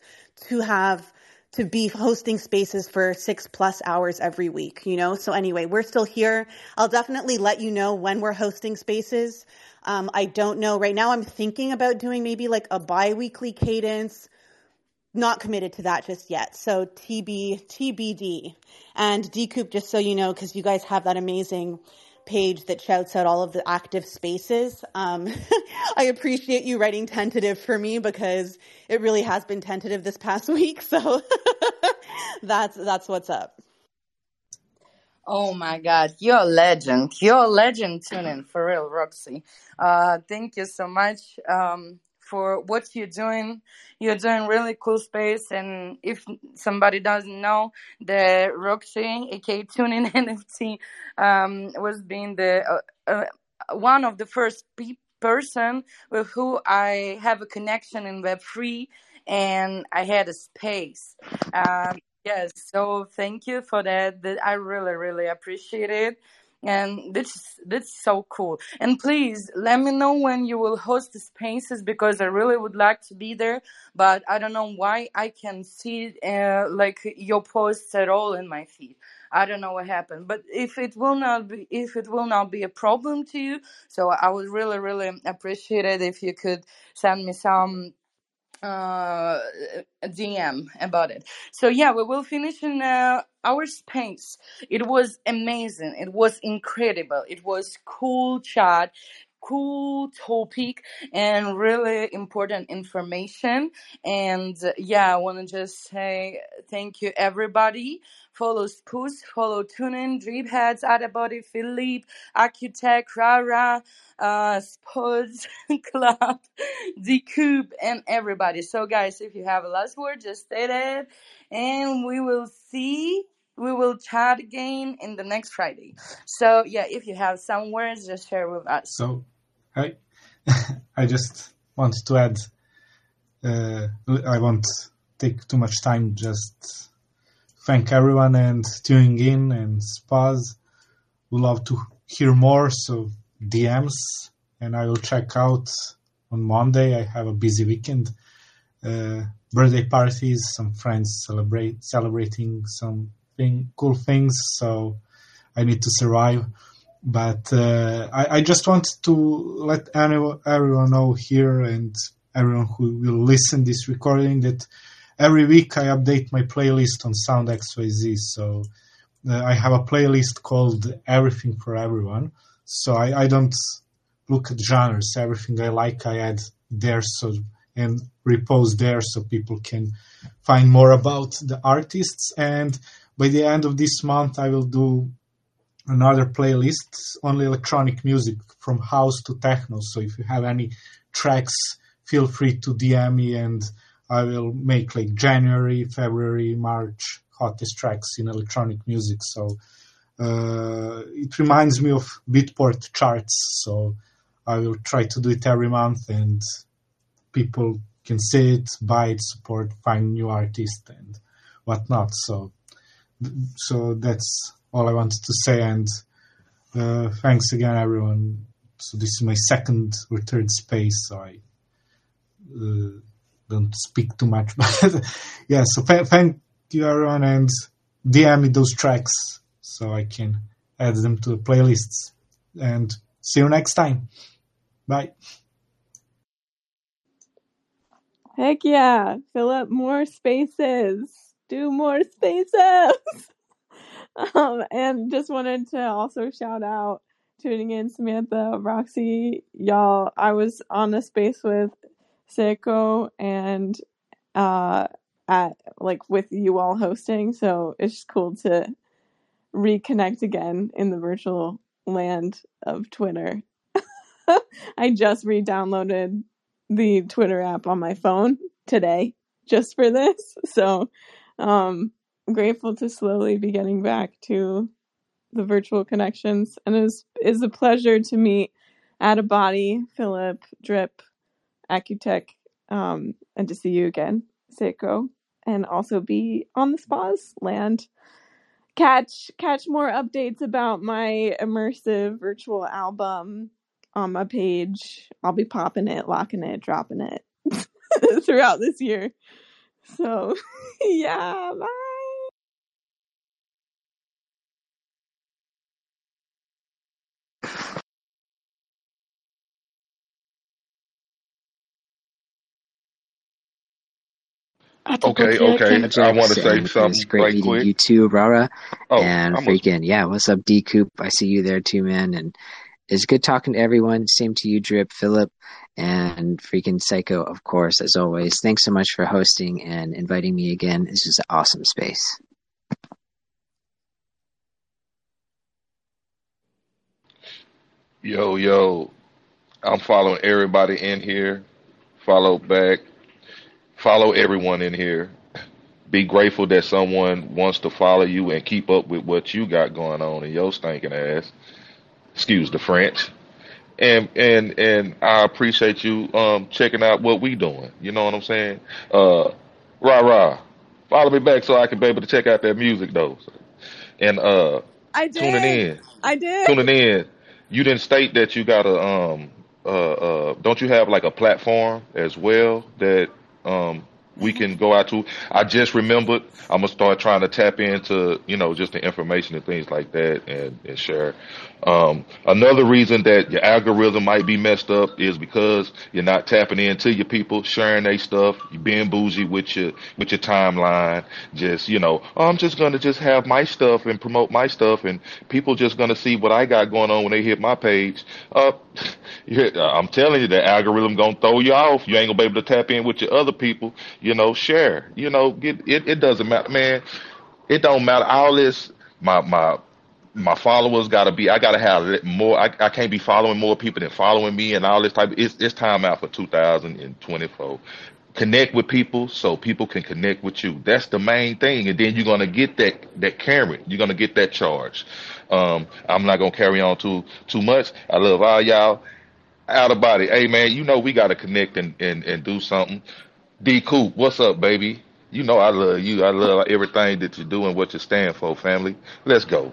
to be hosting spaces for 6+ hours every week, So anyway, we're still here. I'll definitely let you know when we're hosting spaces. I don't know. Right now I'm thinking about doing maybe like a bi-weekly cadence. Not committed to that just yet. So TBD. And Decoup, just so you know, because you guys have that amazing page that shouts out all of the active spaces. I appreciate you writing tentative for me because it really has been tentative this past week. So that's what's up. Oh my God, you're a legend. You're a legend, tuning for real, Roxy. Thank you so much for what you're doing. You're doing really cool space. And if somebody doesn't know, the Roxy, aka Tuning NFT, was being the one of the first person with who I have a connection in Web3, and I had a space. Yes, so thank you for that. I really, really appreciate it. And that's so cool. And please let me know when you will host the spaces, because I really would like to be there. But I don't know why I can see like your posts at all in my feed. I don't know what happened. But if it will not be a problem to you, so I would really, really appreciate it if you could send me some DM about it. So yeah, we will finish in our space. It was amazing. It was incredible. It was cool chat, cool topic, and really important information. And yeah, I want to just say thank you, everybody. Follow Spoos, follow TuneIn, Dreamheads, Adabody, Philippe, Acutech, Rara, Spods, Club, Decoup, and everybody. So, guys, if you have a last word, just say that, and we will chat again in the next Friday. So, yeah, if you have some words, just share with us. So, I just wanted to add, I won't take too much time, just thank everyone and tuning in, and Spaz. We'd love to hear more, so DMs, and I will check out on Monday. I have a busy weekend. Birthday parties, some friends celebrating some cool things, so I need to survive. But I just wanted to let everyone know here, and everyone who will listen this recording, that every week I update my playlist on SoundXYZ. So I have a playlist called Everything for Everyone. So I don't look at genres. Everything I like, I add there, and repost there, so people can find more about the artists. And by the end of this month, I will do another playlist, only electronic music from house to techno. So if you have any tracks, feel free to DM me, and I will make like January, February, March hottest tracks in electronic music. So it reminds me of Beatport charts. So I will try to do it every month, and people can see it, buy it, support, find new artists and whatnot. So that's all I wanted to say. And thanks again, everyone. So this is my second or third space, so I don't speak too much. But yeah, so thank you, everyone, and DM me those tracks so I can add them to the playlists. And see you next time. Bye. Heck yeah. Fill up more spaces. Do more spaces. And just wanted to also shout out tuning in, Samantha, Roxy, y'all. I was on a space with Seiko and at like with you all hosting, so it's just cool to reconnect again in the virtual land of Twitter. I just re-downloaded the Twitter app on my phone today just for this, so I'm grateful to slowly be getting back to the virtual connections, and it is a pleasure to meet Adabody, Philip, Drip, Accutech, and to see you again, Seiko, and also be on the spas land. Catch more updates about my immersive virtual album on my page. I'll be popping it, locking it, dropping it throughout this year. So, yeah, bye. Okay, Yeah, I want to Jax, say and it's something great right meeting quick. you too, Rara. Oh, And I'm freaking, yeah, what's up, D Coop? I see you there too, man. And it's good talking to everyone. Same to you, Drip, Philip, and freaking Psycho, of course, as always. Thanks so much for hosting and inviting me again. This is an awesome space. yo. I'm following everybody in here. Follow back. Follow everyone in here. Be grateful that someone wants to follow you and keep up with what you got going on in your stinking ass. Excuse the French. And I appreciate you checking out what we doing. You know what I'm saying? Rah rah. Follow me back so I can be able to check out that music though. And I tuning did. in. I did. Tuning in. You didn't state that you got a don't you have like a platform as well that we can go out to? I just remembered I'm gonna start trying to tap into, just the information and things like that and share. Another reason that your algorithm might be messed up is because you're not tapping into your people, sharing their stuff, you being bougie with your timeline. Just, oh, I'm just gonna just have my stuff and promote my stuff, and people just gonna see what I got going on when they hit my page. I'm telling you, the algorithm gonna throw you off. You ain't gonna be able to tap in with your other people. Share. Get it. It doesn't matter, man. It don't matter. All this, my followers gotta be. I gotta have more. I can't be following more people than following me and all this type. It's time out for 2024. Connect with people so people can connect with you. That's the main thing, and then you're gonna get that carry. You're gonna get that charge. I'm not gonna carry on too much. I love all y'all. Out of body. Hey man, we gotta connect and do something. D Coop, what's up, baby? I love you. I love everything that you do and what you stand for, family. Let's go.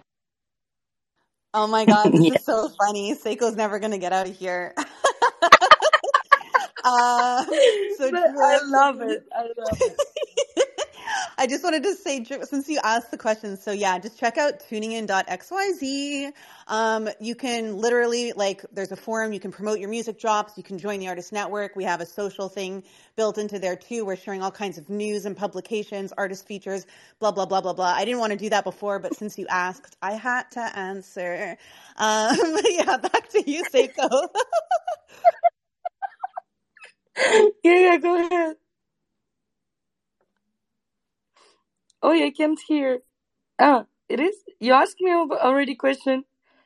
Oh my God, this Yeah. is so funny. Seiko's never gonna get out of here. So But I Drip, love it. I love it. I just wanted to say, Drip, since you asked the question, so yeah, just check out tuningin.xyz. You can literally, there's a forum, you can promote your music drops, you can join the Artist Network. We have a social thing built into there too. We're sharing all kinds of news and publications, artist features, blah, blah, blah, blah, blah. I didn't want to do that before, but since you asked, I had to answer. Yeah, back to you, Seiko. Yeah, go ahead. Oh, I can't hear. Ah, it is? You asked me already question.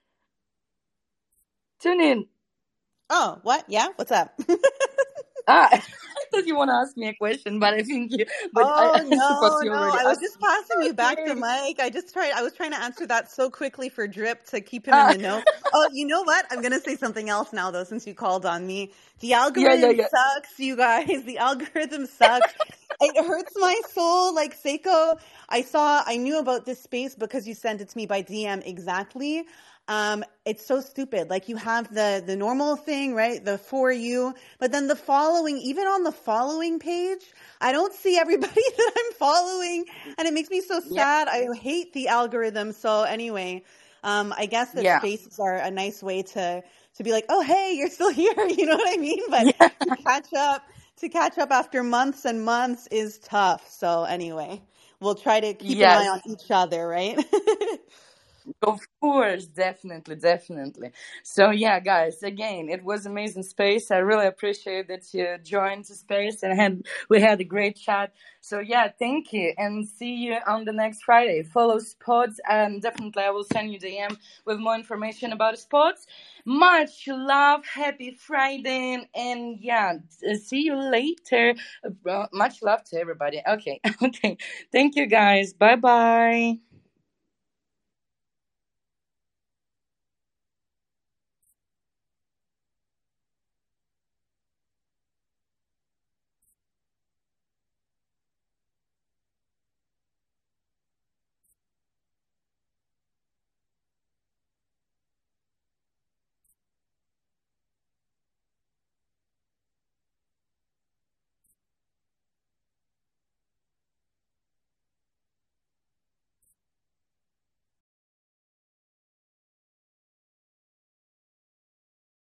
Tune in. Oh, what? Yeah, what's up? I thought you want to ask me a question, but I think Oh I suppose you no, already I was asked just me. passing you back the Okay. mic. I was trying to answer that so quickly for Drip to keep him in the know. Oh, you know what? I'm gonna say something else now though, since you called on me. The algorithm Yeah. sucks, you guys. The algorithm sucks. It hurts my soul. Like Seiko, I knew about this space because you sent it to me by DM exactly. It's so stupid. Like you have the normal thing, right? The for you, but then the following, even on the following page, I don't see everybody that I'm following, and it makes me so Yeah. sad. I hate the algorithm. So anyway, I guess that Yeah. spaces are a nice way to be like, oh hey, you're still here. You know what I mean? But Yeah. to catch up after months and months is tough. So anyway, we'll try to keep an eye Yes. on each other, right? Of course, definitely, definitely. So yeah, guys, again, it was amazing space. I really appreciate that you joined the space and we had a great chat. So yeah, thank you and see you on the next Friday. Follow sports and definitely I will send you DM with more information about sports. Much love, happy Friday, and yeah, see you later. Much love to everybody. Okay, okay. Thank you guys. Bye bye.